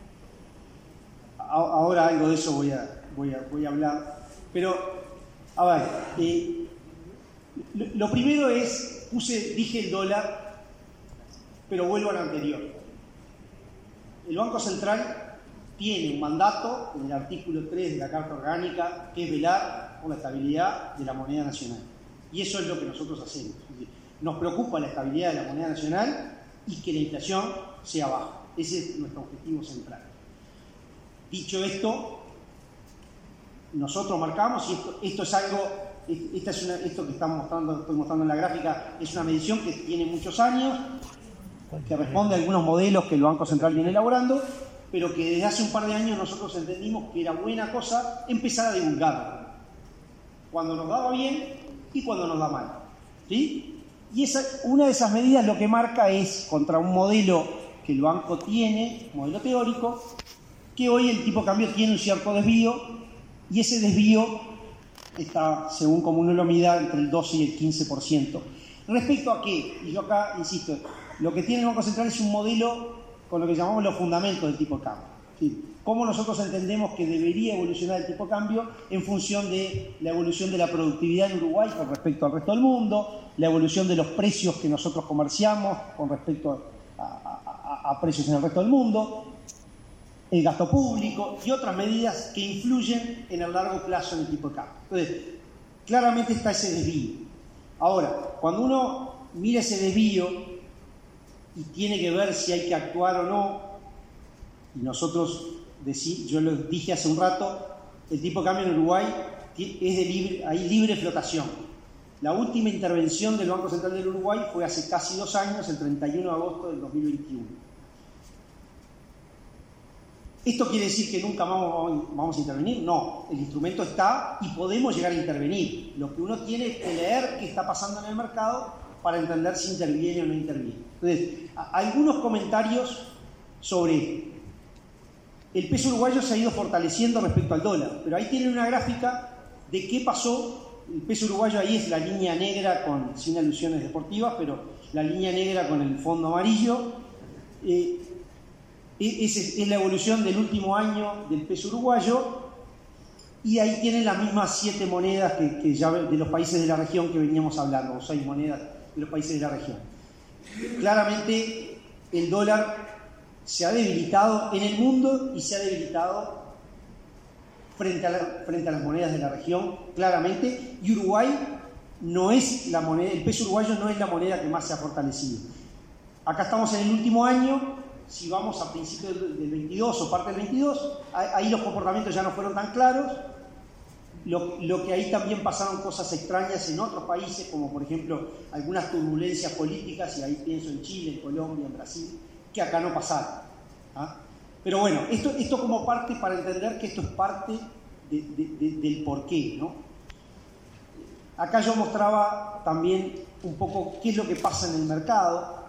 Ahora algo de eso voy a hablar. Pero, a ver, lo primero es, dije el dólar, pero vuelvo al anterior. El Banco Central tiene un mandato en el artículo 3 de la Carta Orgánica, que es velar por la estabilidad de la moneda nacional. Y eso es lo que nosotros hacemos. Nos preocupa la estabilidad de la moneda nacional y que la inflación sea baja. Ese es nuestro objetivo central. Dicho esto, nosotros marcamos, y esto es algo, esto que estoy mostrando en la gráfica, es una medición que tiene muchos años, que responde a algunos modelos que el Banco Central viene elaborando, pero que desde hace un par de años nosotros entendimos que era buena cosa empezar a divulgarlo, cuando nos daba bien y cuando nos da mal, ¿sí? Y una de esas medidas lo que marca es contra un modelo que el banco tiene, modelo teórico, que hoy el tipo de cambio tiene un cierto desvío, y ese desvío está, según como uno lo mida, entre el 12 y el 15%. ¿Respecto a qué? Y yo acá insisto, lo que tiene el Banco Central es un modelo con lo que llamamos los fundamentos del tipo de cambio. ¿Sí? Cómo nosotros entendemos que debería evolucionar el tipo de cambio en función de la evolución de la productividad en Uruguay con respecto al resto del mundo, la evolución de los precios que nosotros comerciamos con respecto a precios en el resto del mundo, el gasto público y otras medidas que influyen en el largo plazo en el tipo de cambio. Entonces, claramente está ese desvío. Ahora, cuando uno mira ese desvío y tiene que ver si hay que actuar o no, y nosotros, yo lo dije hace un rato, el tipo de cambio en Uruguay hay libre flotación. La última intervención del Banco Central del Uruguay fue hace casi 2 años, el 31 de agosto del 2021. ¿Esto quiere decir que nunca vamos a intervenir? No, el instrumento está y podemos llegar a intervenir. Lo que uno tiene que leer qué está pasando en el mercado para entender si interviene o no interviene. Entonces, algunos comentarios sobre esto. El peso uruguayo se ha ido fortaleciendo respecto al dólar, pero ahí tienen una gráfica de qué pasó. El peso uruguayo ahí es la línea negra sin alusiones deportivas, pero la línea negra con el fondo amarillo. Es la evolución del último año del peso uruguayo, y ahí tienen las mismas 7 monedas que ya de los países de la región que veníamos hablando, o 6 monedas de los países de la región. Claramente el dólar se ha debilitado en el mundo y se ha debilitado frente a las monedas de la región, claramente, y Uruguay no es la moneda, el peso uruguayo no es la moneda que más se ha fortalecido. Acá estamos en el último año. Si vamos a principios del 22 o parte del 22, ahí los comportamientos ya no fueron tan claros. Lo que ahí también pasaron cosas extrañas en otros países, como por ejemplo algunas turbulencias políticas, y ahí pienso en Chile, en Colombia, en Brasil, que acá no pasaron. Pero bueno, esto como parte para entender que esto es parte del porqué, ¿no? Acá yo mostraba también un poco qué es lo que pasa en el mercado.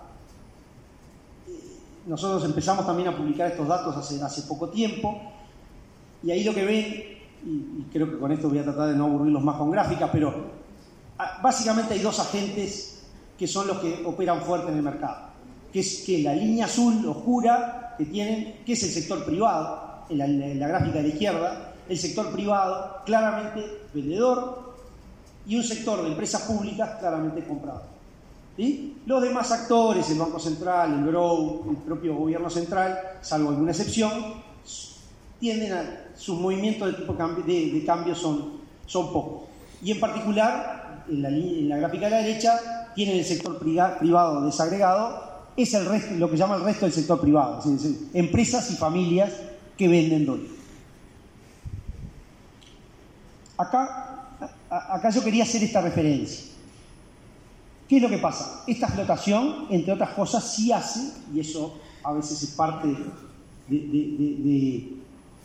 Nosotros empezamos también a publicar estos datos hace poco tiempo, y ahí lo que ven, y creo que con esto voy a tratar de no aburrirlos más con gráficas, pero básicamente hay 2 agentes que son los que operan fuerte en el mercado, que es que la línea azul oscura, que tienen, que es el sector privado, en la gráfica de la izquierda, el sector privado claramente vendedor y un sector de empresas públicas claramente comprador. ¿Sí? Los demás actores, el Banco Central, el BROU, el propio gobierno central, salvo alguna excepción, tienden a sus movimientos de tipo de cambio son pocos. Y en particular, en la gráfica de la derecha, tienen el sector privado desagregado, es el resto, lo que llama el resto del sector privado, es decir, empresas y familias que venden dólares. Acá yo quería hacer esta referencia. ¿Qué es lo que pasa? Esta flotación, entre otras cosas, sí hace, y eso a veces es parte de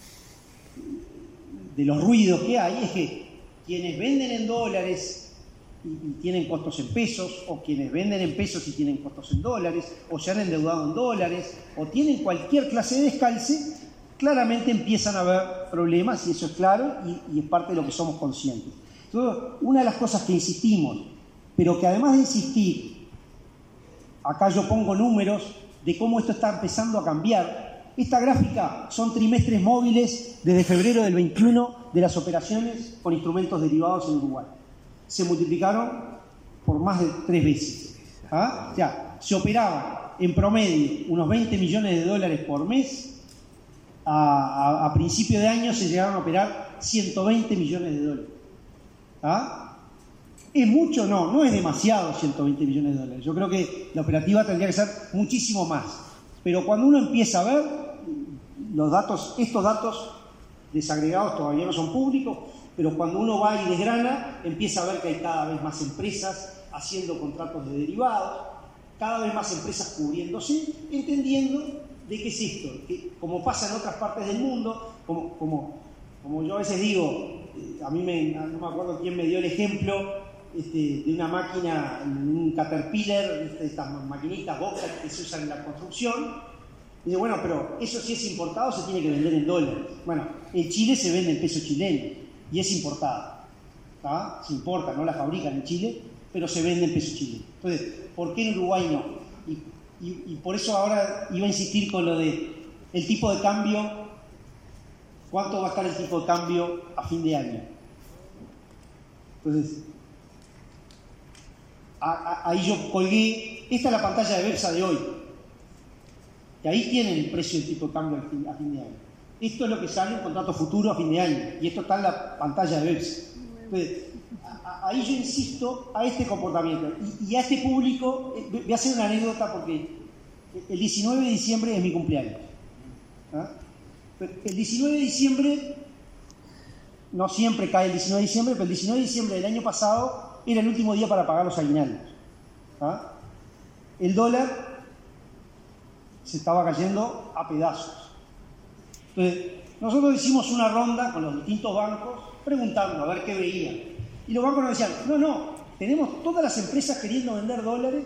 los ruidos que hay, es que quienes venden en dólares y tienen costos en pesos, o quienes venden en pesos y tienen costos en dólares, o se han endeudado en dólares, o tienen cualquier clase de descalce, claramente empiezan a haber problemas, y eso es claro, y es parte de lo que somos conscientes. Entonces, una de las cosas que insistimos, pero que además de insistir, acá yo pongo números de cómo esto está empezando a cambiar. Esta gráfica son trimestres móviles desde febrero del 21 de las operaciones con instrumentos derivados en Uruguay. Se multiplicaron por más de 3 veces. ¿Ah? O sea, se operaban en promedio unos 20 millones de dólares por mes. A principio de año se llegaron a operar 120 millones de dólares. ¿Ah? ¿Es mucho? No es demasiado 120 millones de dólares. Yo creo que la operativa tendría que ser muchísimo más. Pero cuando uno empieza a ver los datos, estos datos desagregados todavía no son públicos, pero cuando uno va y desgrana, empieza a ver que hay cada vez más empresas haciendo contratos de derivados, cada vez más empresas cubriéndose, entendiendo de qué es esto. Que, como pasa en otras partes del mundo, como yo a veces digo, no me acuerdo quién me dio el ejemplo, de una máquina, un Caterpillar, estas maquinitas Bobcat que se usan en la construcción. Y dice, bueno, pero eso si es importado se tiene que vender en dólares. Bueno, en Chile se vende en peso chileno y es importada. ¿Tá? Se importa, no la fabrican en Chile, pero se vende en peso chileno. Entonces, ¿por qué en Uruguay no? Y por eso ahora iba a insistir con lo de el tipo de cambio. ¿Cuánto va a estar el tipo de cambio a fin de año? Entonces, ahí yo colgué, esta es la pantalla de Versa de hoy, y ahí tienen el precio del tipo de cambio a fin de año. Esto es lo que sale en contrato futuro a fin de año, y esto está en la pantalla de Versa. Entonces, ahí yo insisto a este comportamiento, y a este público, voy a hacer una anécdota porque el 19 de diciembre es mi cumpleaños. ¿Ah? El 19 de diciembre, no siempre cae el 19 de diciembre, pero el 19 de diciembre del año pasado era el último día para pagar los aguinaldos. ¿Ah? El dólar se estaba cayendo a pedazos. Entonces, nosotros hicimos una ronda con los distintos bancos preguntando a ver qué veían. Y los bancos nos decían, no, tenemos todas las empresas queriendo vender dólares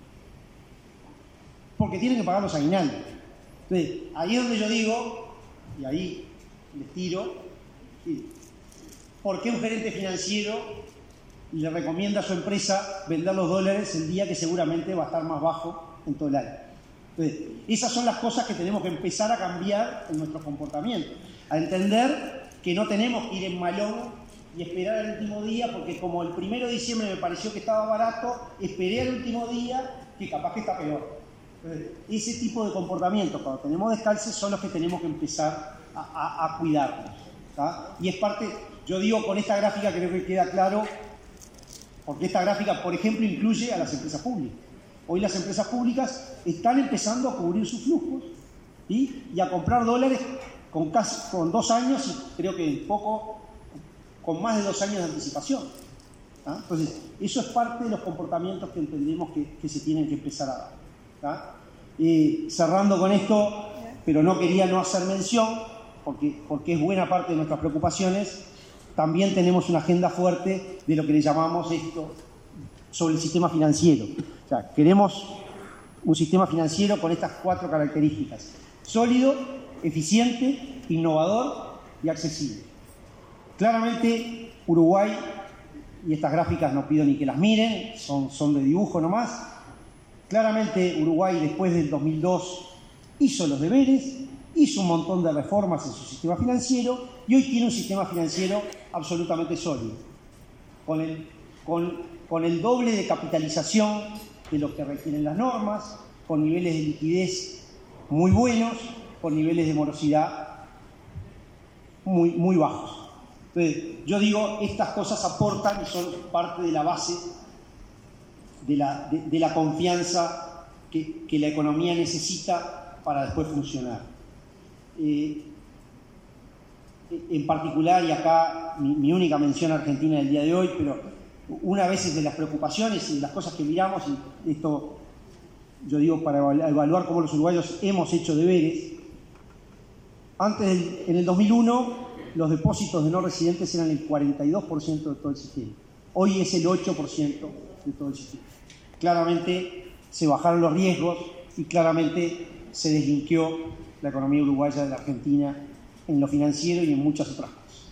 porque tienen que pagar los aguinaldos. Entonces, ahí es donde yo digo, y ahí les tiro, ¿sí? ¿Por qué un gerente financiero le recomienda a su empresa vender los dólares el día que seguramente va a estar más bajo en todo el año? Entonces, esas son las cosas que tenemos que empezar a cambiar en nuestro comportamiento. A entender que no tenemos que ir en malón y esperar al último día, porque como el 1 de diciembre me pareció que estaba barato, esperé al último día que capaz que está peor. Entonces, ese tipo de comportamientos, cuando tenemos descalces, son los que tenemos que empezar a cuidarnos. ¿Tá? Y es parte, yo digo con esta gráfica creo que queda claro, porque esta gráfica, por ejemplo, incluye a las empresas públicas. Hoy las empresas públicas están empezando a cubrir sus flujos, ¿sí? Y a comprar dólares con 2 años y creo que poco, con más de 2 años de anticipación. ¿Tá? Entonces, eso es parte de los comportamientos que entendemos que se tienen que empezar a dar. ¿Tá? Cerrando con esto, pero no quería no hacer mención, porque es buena parte de nuestras preocupaciones, también tenemos una agenda fuerte de lo que le llamamos esto sobre el sistema financiero. O sea, queremos un sistema financiero con estas 4 características: sólido, eficiente, innovador y accesible. Claramente, Uruguay, y estas gráficas no pido ni que las miren, son de dibujo nomás. Claramente, Uruguay, después del 2002, hizo los deberes, hizo un montón de reformas en su sistema financiero y hoy tiene un sistema financiero absolutamente sólido, con el doble de capitalización de lo que requieren las normas, con niveles de liquidez muy buenos, con niveles de morosidad muy bajos. Entonces, yo digo, estas cosas aportan y son parte de la base de la confianza que la economía necesita para después funcionar. En particular, y acá mi única mención a Argentina del día de hoy, pero una vez de las preocupaciones y de las cosas que miramos, y esto yo digo para evaluar cómo los uruguayos hemos hecho deberes. Antes, en el 2001, los depósitos de no residentes eran el 42% de todo el sistema. Hoy es el 8% de todo el sistema. Claramente se bajaron los riesgos y claramente se deslinqueó la economía uruguaya de la Argentina en lo financiero y en muchas otras cosas.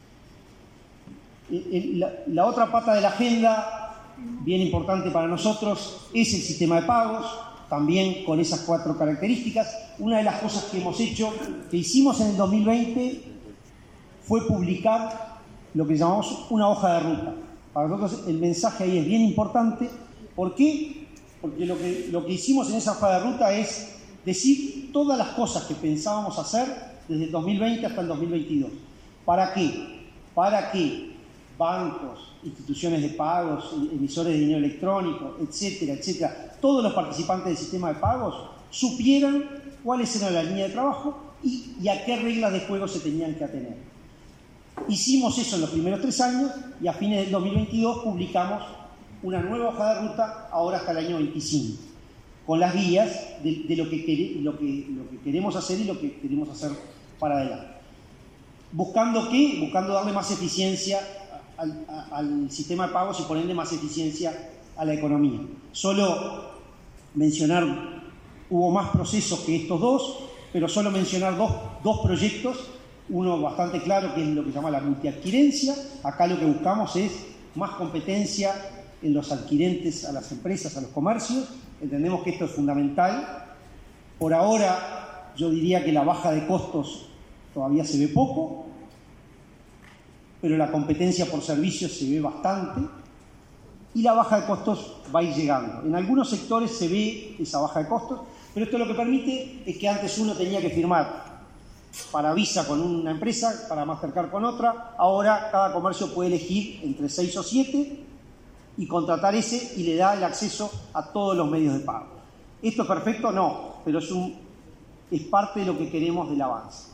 La otra pata de la agenda, bien importante para nosotros, es el sistema de pagos, también con esas 4 características. Una de las cosas que hemos hecho, que hicimos en el 2020, fue publicar lo que llamamos una hoja de ruta. Para nosotros el mensaje ahí es bien importante. ¿Por qué? Porque lo que hicimos en esa hoja de ruta es decir todas las cosas que pensábamos hacer desde el 2020 hasta el 2022. ¿Para qué? Para que bancos, instituciones de pagos, emisores de dinero electrónico, etcétera, etcétera, todos los participantes del sistema de pagos supieran cuáles eran las líneas de trabajo y a qué reglas de juego se tenían que atener. Hicimos eso en los primeros 3 años y a fines del 2022 publicamos una nueva hoja de ruta, ahora hasta el año 25, con las guías de lo que queremos hacer y lo que queremos hacer para adelante. ¿Buscando qué? Buscando darle más eficiencia al sistema de pagos y ponerle más eficiencia a la economía. Solo mencionar, hubo más procesos que estos 2, pero solo mencionar dos proyectos. Uno bastante claro, que es lo que se llama la multiadquirencia. Acá lo que buscamos es más competencia en los adquirentes a las empresas, a los comercios. Entendemos que esto es fundamental. Por ahora, yo diría que la baja de costos todavía se ve poco, pero la competencia por servicios se ve bastante y la baja de costos va a ir llegando. En algunos sectores se ve esa baja de costos, pero esto lo que permite es que antes uno tenía que firmar para Visa con una empresa, para Mastercard con otra. Ahora cada comercio puede elegir entre 6 o 7 y contratar ese, y le da el acceso a todos los medios de pago. ¿Esto es perfecto? No, pero es parte de lo que queremos del avance.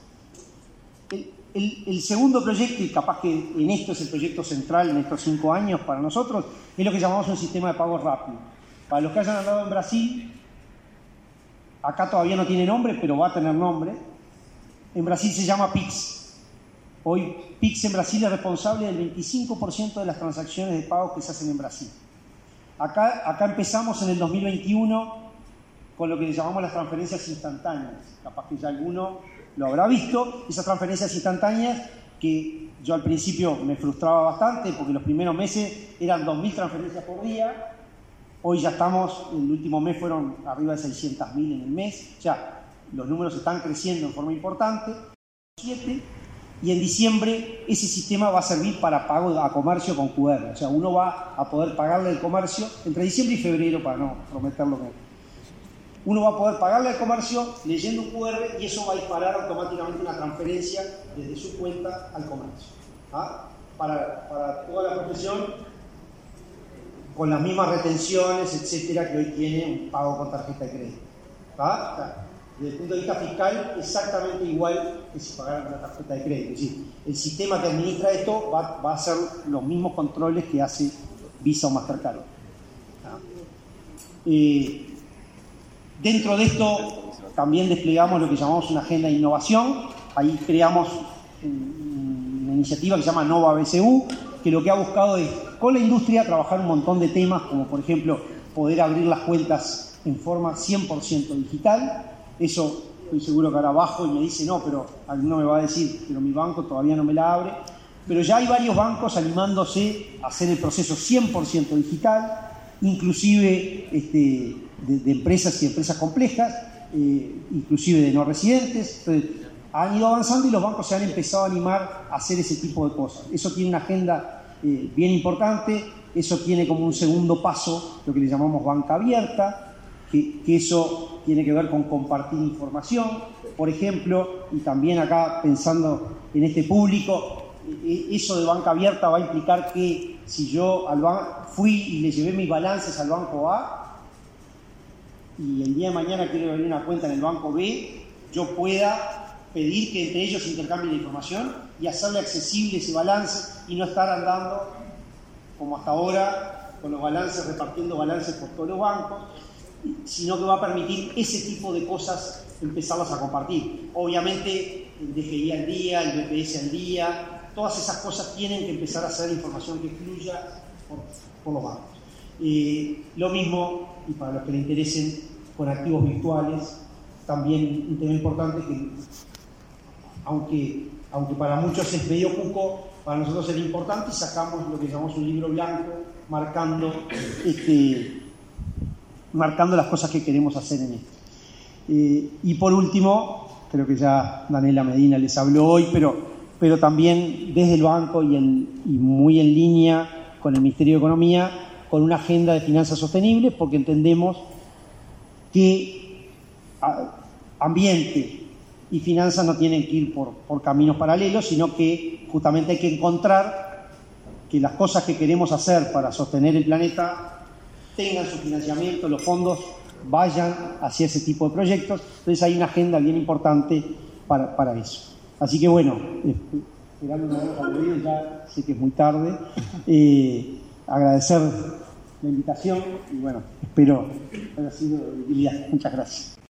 El segundo proyecto, y capaz que en esto es el proyecto central en estos 5 años para nosotros, es lo que llamamos un sistema de pagos rápido. Para los que hayan andado en Brasil, acá todavía no tiene nombre, pero va a tener nombre. En Brasil se llama Pix. Hoy Pix en Brasil es responsable del 25% de las transacciones de pagos que se hacen en Brasil. Acá empezamos en el 2021 con lo que le llamamos las transferencias instantáneas. Capaz que ya alguno lo habrá visto. Esas transferencias instantáneas que yo al principio me frustraba bastante porque los primeros meses eran 2.000 transferencias por día. Hoy ya estamos, el último mes fueron arriba de 600.000 en el mes. O sea, los números están creciendo en forma importante. Y en diciembre ese sistema va a servir para pago a comercio con QR. O sea, uno va a poder pagarle al comercio entre diciembre y febrero, para no prometerlo que uno va a poder pagarle al comercio leyendo un QR y eso va a disparar automáticamente una transferencia desde su cuenta al comercio. ¿Ah? Para toda la profesión, con las mismas retenciones, etcétera, que hoy tiene un pago con tarjeta de crédito. ¿Ah? Desde el punto de vista fiscal, exactamente igual que si pagaran con la tarjeta de crédito. Es decir, el sistema que administra esto va a hacer los mismos controles que hace Visa o Mastercard. Dentro de esto también desplegamos lo que llamamos una agenda de innovación. Ahí creamos una iniciativa que se llama Nova BCU, que lo que ha buscado es, con la industria, trabajar un montón de temas, como por ejemplo, poder abrir las cuentas en forma 100% digital. Eso estoy seguro que ahora bajo y me dice, no, pero alguno me va a decir, pero mi banco todavía no me la abre. Pero ya hay varios bancos animándose a hacer el proceso 100% digital, inclusive de empresas y empresas complejas. inclusive de no residentes. Entonces, han ido avanzando y los bancos se han empezado a animar a hacer ese tipo de cosas. Eso tiene una agenda bien importante. Eso tiene como un segundo paso lo que le llamamos banca abierta, que eso tiene que ver con compartir información, por ejemplo, y también acá pensando en este público, eso de banca abierta va a implicar que si yo fui y le llevé mis balances al banco A y el día de mañana quiero abrir una cuenta en el banco B, yo pueda pedir que entre ellos intercambien la información y hacerle accesible ese balance y no estar andando como hasta ahora con los balances, repartiendo balances por todos los bancos, sino que va a permitir ese tipo de cosas empezarlas a compartir. Obviamente el DGI al día, el BPS al día, todas esas cosas tienen que empezar a ser información que fluya por los bancos. Lo mismo, y para los que le interesen, con activos virtuales, también un tema importante que, aunque para muchos es medio cuco, para nosotros era importante y sacamos lo que llamamos un libro blanco marcando las cosas que queremos hacer en esto. Y por último, creo que ya Daniela Medina les habló hoy, pero también desde el banco y muy en línea con el Ministerio de Economía, con una agenda de finanzas sostenibles, porque entendemos que ambiente y finanzas no tienen que ir por caminos paralelos, sino que justamente hay que encontrar que las cosas que queremos hacer para sostener el planeta tengan su financiamiento, los fondos vayan hacia ese tipo de proyectos. Entonces hay una agenda bien importante para eso. Así que bueno, esperando una hora para morir, ya sé que es muy tarde, agradecer la invitación y bueno, espero que haya sido de utilidad. Muchas gracias.